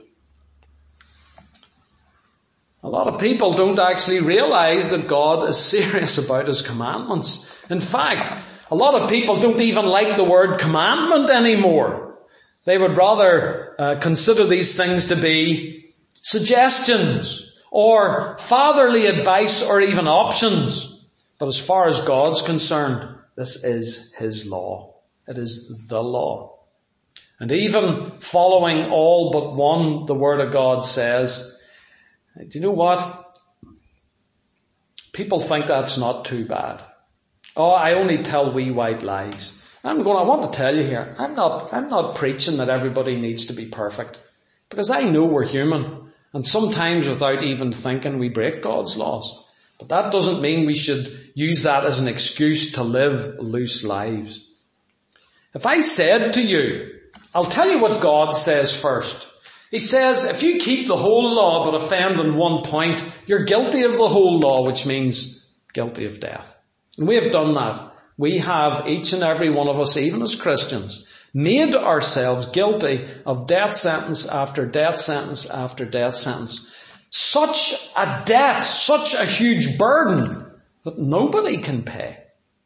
A lot of people don't actually realize that God is serious about His commandments. In fact, a lot of people don't even like the word commandment anymore. They would rather uh, consider these things to be suggestions or fatherly advice or even options. But as far as God's concerned, this is His law. It is the law. And even following all but one, the Word of God says, do you know what? People think that's not too bad. Oh, I only tell wee white lies. I'm going, I want to tell you here, I'm not, I'm not preaching that everybody needs to be perfect. Because I know we're human. And sometimes without even thinking, we break God's laws. But that doesn't mean we should use that as an excuse to live loose lives. If I said to you, I'll tell you what God says first. He says, if you keep the whole law but offend on one point, you're guilty of the whole law, which means guilty of death. And we have done that We have, each and every one of us, even as Christians, made ourselves guilty of death sentence after death sentence after death sentence. Such a debt, such a huge burden that nobody can pay.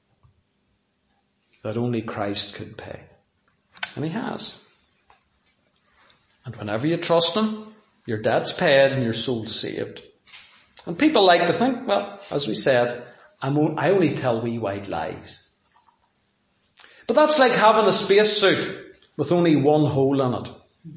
That only Christ could pay. And He has. And whenever you trust Him, your debt's paid and your soul's saved. And people like to think, well, as we said, I'm o- I only tell wee white lies. But that's like having a spacesuit with only one hole in it.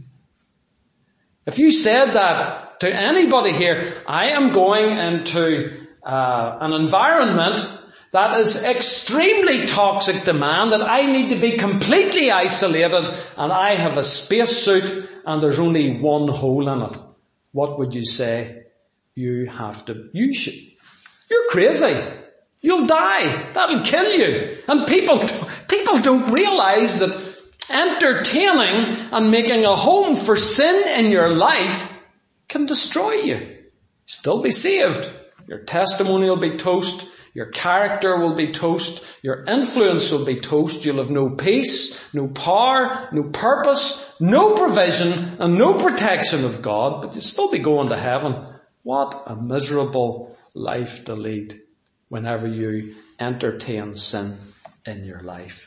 If you said that to anybody here, I am going into uh, an environment that is extremely toxic to man, that I need to be completely isolated, and I have a spacesuit and there's only one hole in it, what would you say? You have to, you should, you're crazy. You'll die. That'll kill you. And people, people don't realize that entertaining and making a home for sin in your life can destroy you. Still be saved. Your testimony will be toast. Your character will be toast. Your influence will be toast. You'll have no peace, no power, no purpose, no provision, and no protection of God, but you'll still be going to heaven. What a miserable life to lead whenever you entertain sin in your life.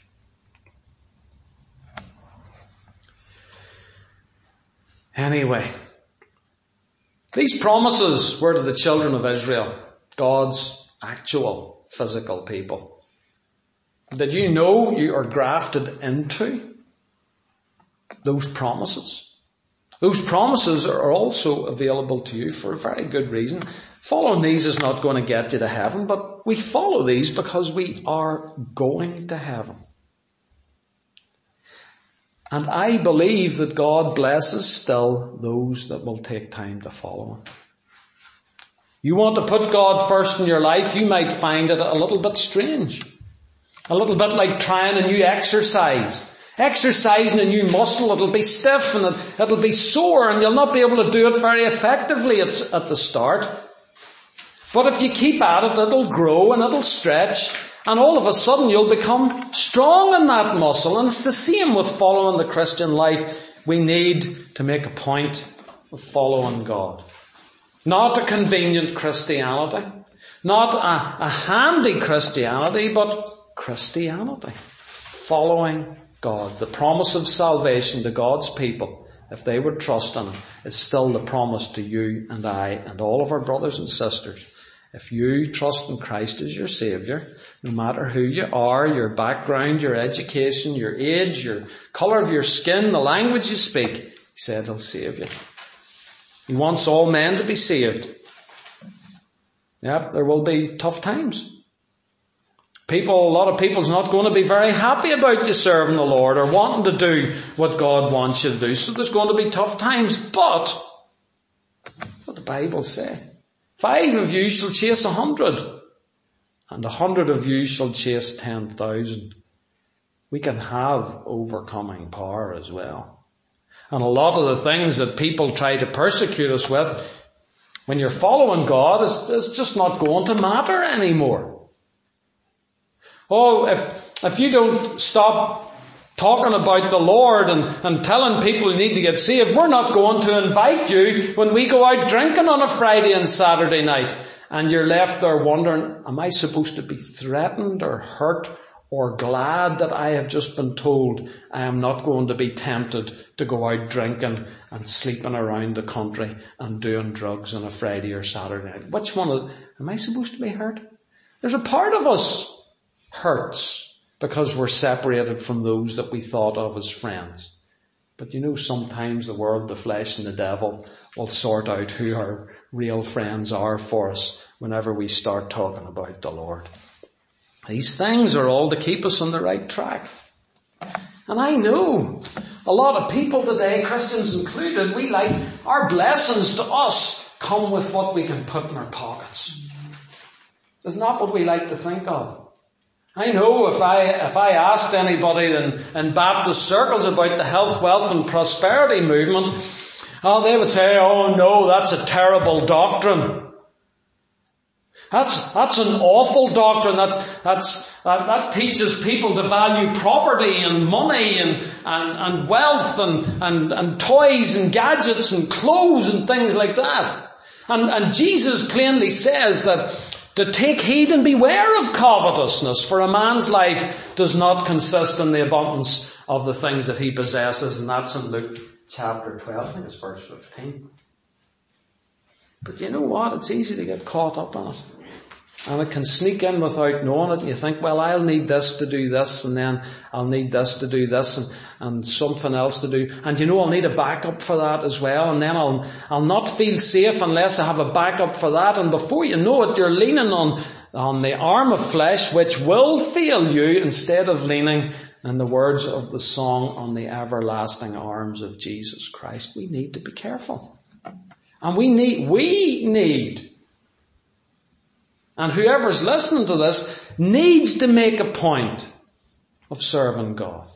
Anyway, these promises were to the children of Israel, God's actual physical people. Did you know you are grafted into those promises? Those promises are also available to you for a very good reason. Following these is not going to get you to heaven, but we follow these because we are going to heaven. And I believe that God blesses still those that will take time to follow Him. You want to put God first in your life, you might find it a little bit strange. A little bit like trying a new exercise. Exercising a new muscle, it'll be stiff and it, it'll be sore and you'll not be able to do it very effectively at, at the start. But if you keep at it, it'll grow and it'll stretch, and all of a sudden you'll become strong in that muscle. And it's the same with following the Christian life. We need to make a point of following God. Not a convenient Christianity, not a, a handy Christianity, but Christianity. Following God. The promise of salvation to God's people, if they would trust in it, is still the promise to you and I and all of our brothers and sisters. If you trust in Christ as your Saviour, no matter who you are, your background, your education, your age, your colour of your skin, the language you speak, He said He'll save you. He wants all men to be saved. Yep, there will be tough times. People, a lot of people's not going to be very happy about you serving the Lord or wanting to do what God wants you to do. So there's going to be tough times. But what the Bible say? Five of you shall chase a hundred, and a hundred of you shall chase ten thousand. We can have overcoming power as well. And a lot of the things that people try to persecute us with, when you're following God, is, is just not going to matter anymore. Oh, if, if you don't stop talking about the Lord and, and telling people you need to get saved, we're not going to invite you when we go out drinking on a Friday and Saturday night. And you're left there wondering, am I supposed to be threatened or hurt or glad that I have just been told I am not going to be tempted to go out drinking and sleeping around the country and doing drugs on a Friday or Saturday night? Which one of, am I supposed to be hurt? There's a part of us hurts because we're separated from those that we thought of as friends. But you know, sometimes the world, the flesh and the devil will sort out who our real friends are for us whenever we start talking about the Lord. These things are all to keep us on the right track. And I know a lot of people today, Christians included, we like our blessings to us come with what we can put in our pockets. It's not what we like to think of. I know if I if I asked anybody in, in Baptist circles about the health, wealth and prosperity movement, oh, they would say, oh no, that's a terrible doctrine. That's, that's an awful doctrine. That's, that's, that, that teaches people to value property and money and, and, and wealth and, and, and toys and gadgets and clothes and things like that. And, and Jesus plainly says that to take heed and beware of covetousness, for a man's life does not consist in the abundance of the things that he possesses. And that's in Luke chapter twelve, I think it's verse fifteen. But you know what? It's easy to get caught up in it. And it can sneak in without knowing it. And you think, well, I'll need this to do this, and then I'll need this to do this, and, and something else to do. And you know, I'll need a backup for that as well. And then I'll, I'll not feel safe unless I have a backup for that. And before you know it, you're leaning on, on the arm of flesh, which will fail you, instead of leaning, in the words of the song, on the everlasting arms of Jesus Christ. We need to be careful. And we need, we need, and whoever's listening to this needs to make a point of serving God.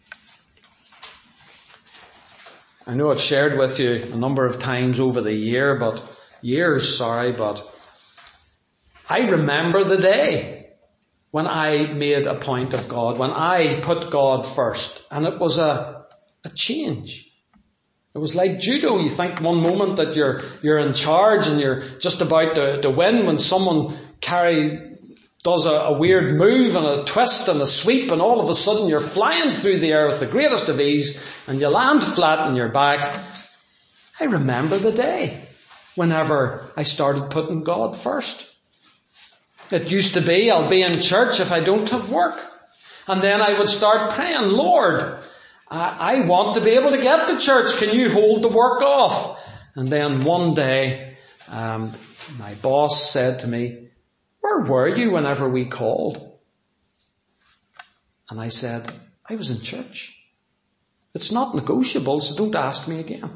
I know I've shared with you a number of times over the year, but years, sorry, but I remember the day when I made a point of God, when I put God first, and it was a, a change. It was like judo. You think one moment that you're, you're in charge and you're just about to, to win when someone carry, does a, a weird move and a twist and a sweep, and all of a sudden you're flying through the air with the greatest of ease and you land flat on your back. I remember the day whenever I started putting God first. It used to be, I'll be in church if I don't have work. And then I would start praying, Lord, I want to be able to get to church. Can you hold the work off? And then one day, um, my boss said to me, where were you whenever we called? And I said, I was in church. It's not negotiable, so don't ask me again.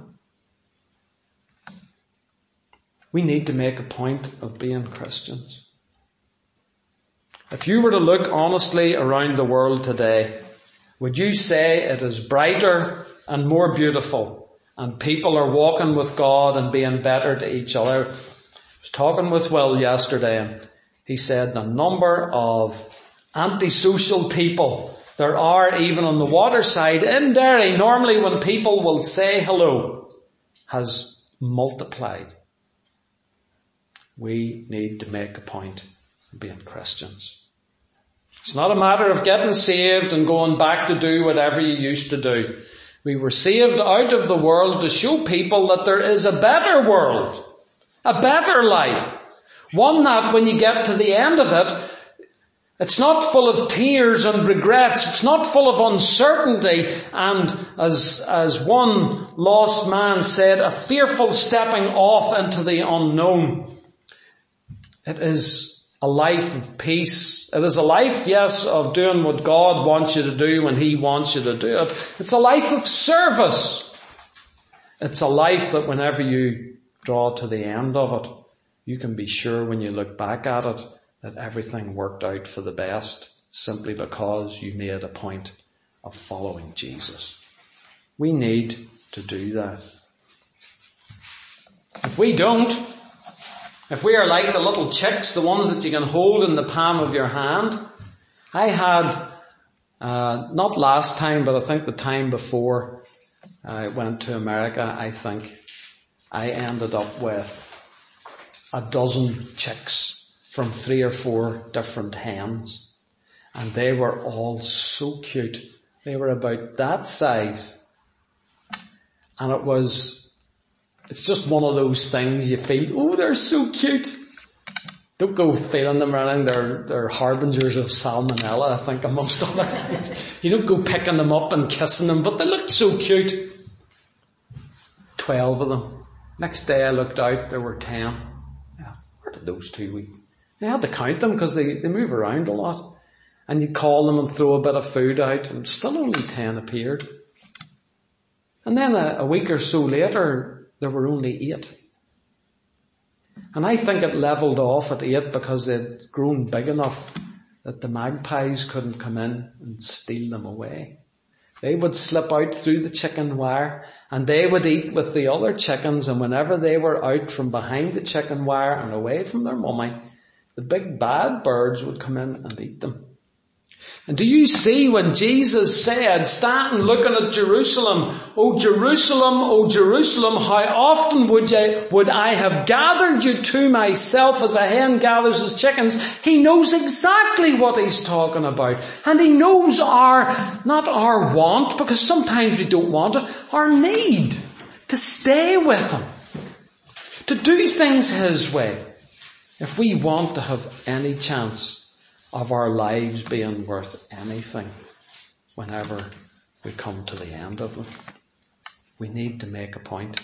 We need to make a point of being Christians. If you were to look honestly around the world today, would you say it is brighter and more beautiful, and people are walking with God and being better to each other? I was talking with Will yesterday, and he said the number of antisocial people there are even on the waterside in Derry, normally when people will say hello, has multiplied. We need to make a point of being Christians. It's not a matter of getting saved and going back to do whatever you used to do. We were saved out of the world to show people that there is a better world, a better life. One that when you get to the end of it, it's not full of tears and regrets. It's not full of uncertainty. And as, as one lost man said, a fearful stepping off into the unknown. It is a life of peace. It is a life, yes, of doing what God wants you to do when He wants you to do it. It's a life of service. It's a life that whenever you draw to the end of it, you can be sure when you look back at it that everything worked out for the best simply because you made a point of following Jesus. We need to do that. If we don't, if we are like the little chicks, the ones that you can hold in the palm of your hand, I had, uh, not last time, but I think the time before I went to America, I think I ended up with a dozen chicks from three or four different hens. And they were all so cute. They were about that size. And it was, it's just one of those things you feel, oh, they're so cute. Don't go feeling them or anything. They're, they're harbingers of salmonella, I think, amongst other things. You don't go picking them up and kissing them, but they looked so cute. Twelve of them. Next day I looked out, there were ten. Yeah, where did those two we? I had to count them because they, they move around a lot. And you call them and throw a bit of food out, and still only ten appeared. And then a, a week or so later, there were only eight. And I think it levelled off at eight because they'd grown big enough that the magpies couldn't come in and steal them away. They would slip out through the chicken wire and they would eat with the other chickens, and whenever they were out from behind the chicken wire and away from their mummy, the big bad birds would come in and eat them. And do you see when Jesus said, standing looking at Jerusalem, "O Jerusalem, O Jerusalem, how often would I, would I have gathered you to myself as a hen gathers his chickens?" He knows exactly what he's talking about. And he knows our, not our want, because sometimes we don't want it, our need to stay with him, to do things his way, if we want to have any chance of our lives being worth anything whenever we come to the end of them. We need to make a point.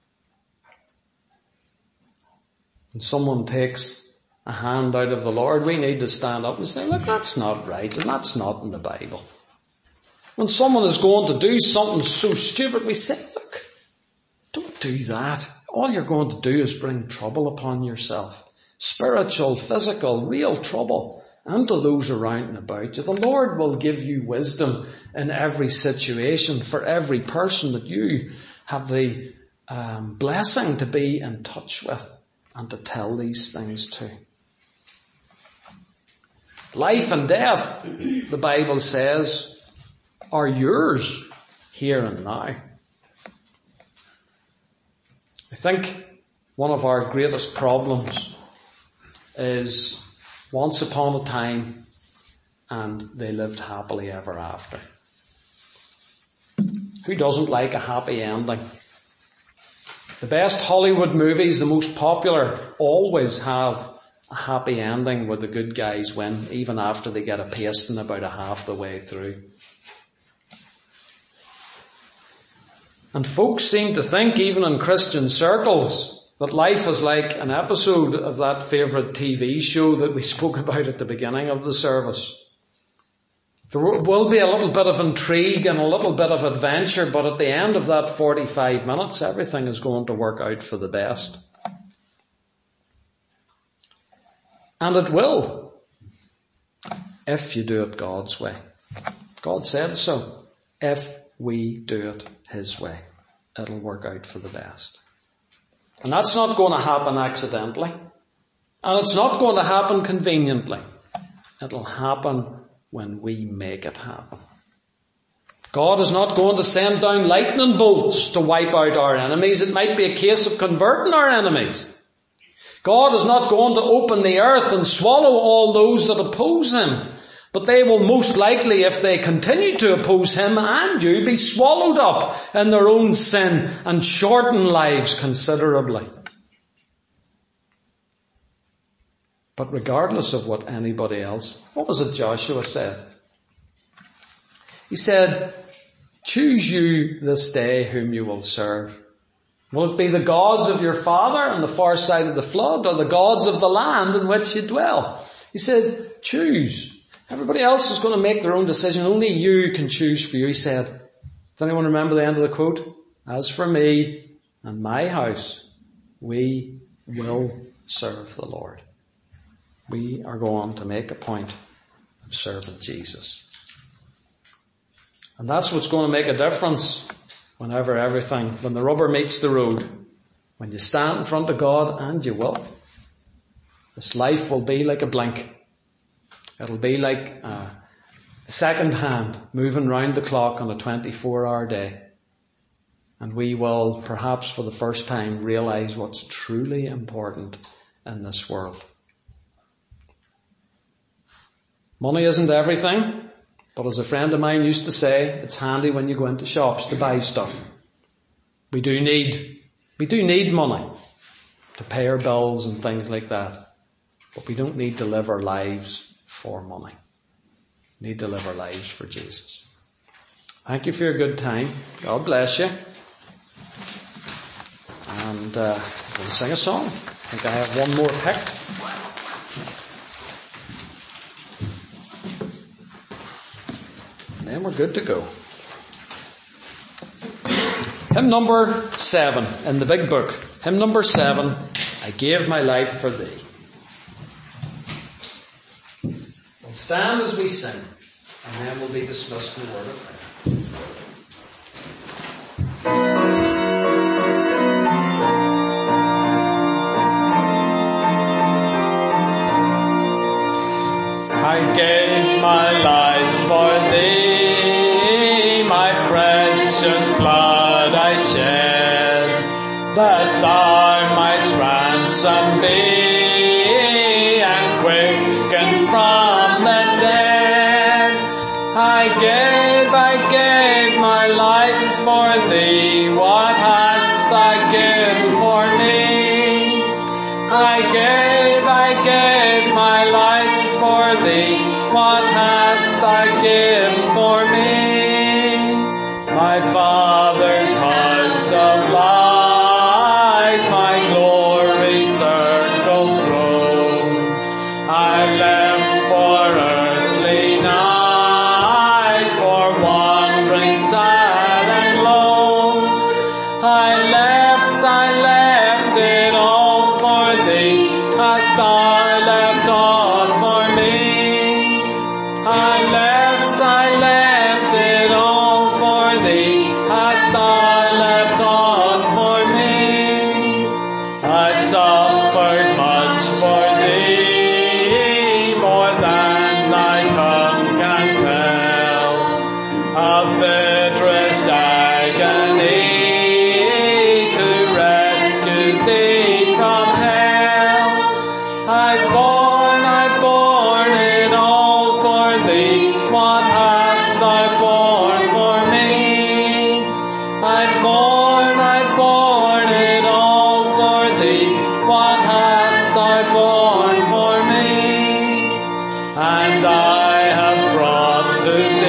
When someone takes a hand out of the Lord, we need to stand up and say, "Look, that's not right, and that's not in the Bible." When someone is going to do something so stupid, we say, "Look, don't do that. All you're going to do is bring trouble upon yourself. Spiritual, physical, real trouble. And to those around and about you. The Lord will give you wisdom in every situation for every person that you have the um, blessing to be in touch with and to tell these things to." Life and death, the Bible says, are yours here and now. I think one of our greatest problems is once upon a time, and they lived happily ever after. Who doesn't like a happy ending? The best Hollywood movies, the most popular, always have a happy ending where the good guys win, even after they get a pasting about a half the way through. And folks seem to think, even in Christian circles, that life is like an episode of that favourite T V show that we spoke about at the beginning of the service. There will be a little bit of intrigue and a little bit of adventure, but at the end of that forty-five minutes, everything is going to work out for the best. And it will, if you do it God's way. God said so. If we do it his way, it'll work out for the best. And that's not going to happen accidentally. And it's not going to happen conveniently. It'll happen when we make it happen. God is not going to send down lightning bolts to wipe out our enemies. It might be a case of converting our enemies. God is not going to open the earth and swallow all those that oppose him. But they will most likely, if they continue to oppose him and you, be swallowed up in their own sin and shorten lives considerably. But regardless of what anybody else, what was it Joshua said? He said, "Choose you this day whom you will serve. Will it be the gods of your father on the far side of the flood, or the gods of the land in which you dwell?" He said, choose. Everybody else is going to make their own decision. Only you can choose for you. He said, does anyone remember the end of the quote? "As for me and my house, we will serve the Lord." We are going to make a point of serving Jesus. And that's what's going to make a difference whenever everything, when the rubber meets the road, when you stand in front of God, and you will. This life will be like a blink. It'll be like a second hand moving round the clock on a twenty-four hour day. And we will, perhaps for the first time, realize what's truly important in this world. Money isn't everything, but as a friend of mine used to say, it's handy when you go into shops to buy stuff. We do need, we do need money to pay our bills and things like that, but we don't need to live our lives for money. We need to live our lives for Jesus. Thank you for your good time. God bless you. And uh, we'll sing a song. I think I have one more picked. And then we're good to go. Hymn number seven in the big book. Hymn number seven, "I Gave My Life for Thee." We'll stand as we sing, and then we'll be dismissed in the word of prayer. that thou mightst ransom me and quicken from the dead. I gave, I gave my life for thee. What hast thou given for me? I gave, I gave my life for thee. What hast thou given for me? My Father's house of life, my glory circled throne, I left for earthly night, for wandering sad and lone. I left, I left it all for thee, hast thou left all for me? I left, I left it all for thee, hast thou left all for me? I suffered much for thee, more than thy tongue can tell, of bitterest agony to rescue thee from hell. I borne, I borne it all for thee. What hast thou borne for me? I borne, I borne it all for thee. What hast thou borne for me? And I have brought to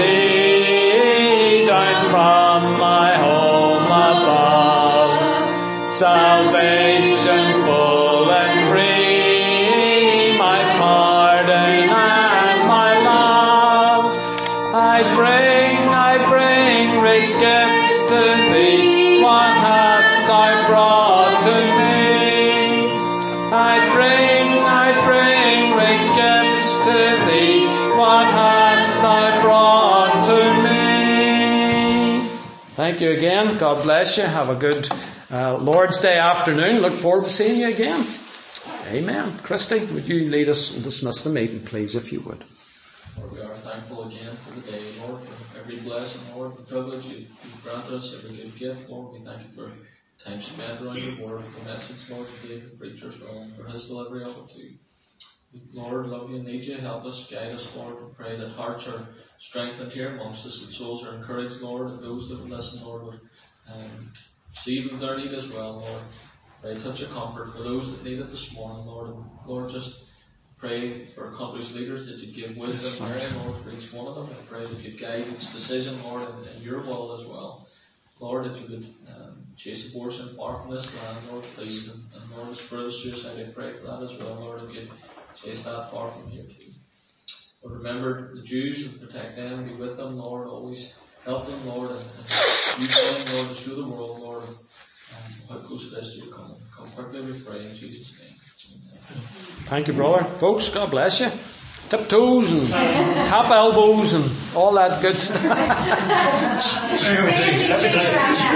thee, down from my home above, salvation full and free, my pardon and my love. I bring, I bring rich gifts to thee. What hast thou brought to me? I bring, I bring rich gifts to thee. What hast thou brought to me? Thank you again. God bless you. Have a good uh, Lord's Day afternoon. Look forward to seeing you again. Amen. Christy, would you lead us and dismiss the meeting, please, if you would? Lord, we are thankful again for the day, Lord, for every blessing, Lord, the privilege you've, you've granted us, every good gift, Lord. We thank you for time spent around your word, the message, Lord, today, the preacher's will, and for his delivery of it too. Lord, love you, need you, help us, guide us, Lord, and pray that hearts are strengthened here amongst us, that souls are encouraged, Lord, and those that listen, Lord, would um, receive of their need as well, Lord. Pray touch of comfort for those that need it this morning, Lord, and Lord, just pray for our country's leaders that you give wisdom, Mary, Lord, for each one of them. I pray that you guide each decision, Lord, in, in your will as well. Lord, that you would um, chase abortion far from this land, Lord, please. And, and Lord, as for the suicide, I pray for that as well, Lord, that you chase that far from here too. Lord, remember the Jews and protect them, be with them, Lord, always help them, Lord, and, and use them, Lord, to show the world, Lord, um, how close it is to your coming. Come quickly, we pray, in Jesus' name. Amen. Thank you, brother. Folks, God bless you. Tiptoes and tap elbows and all that good stuff.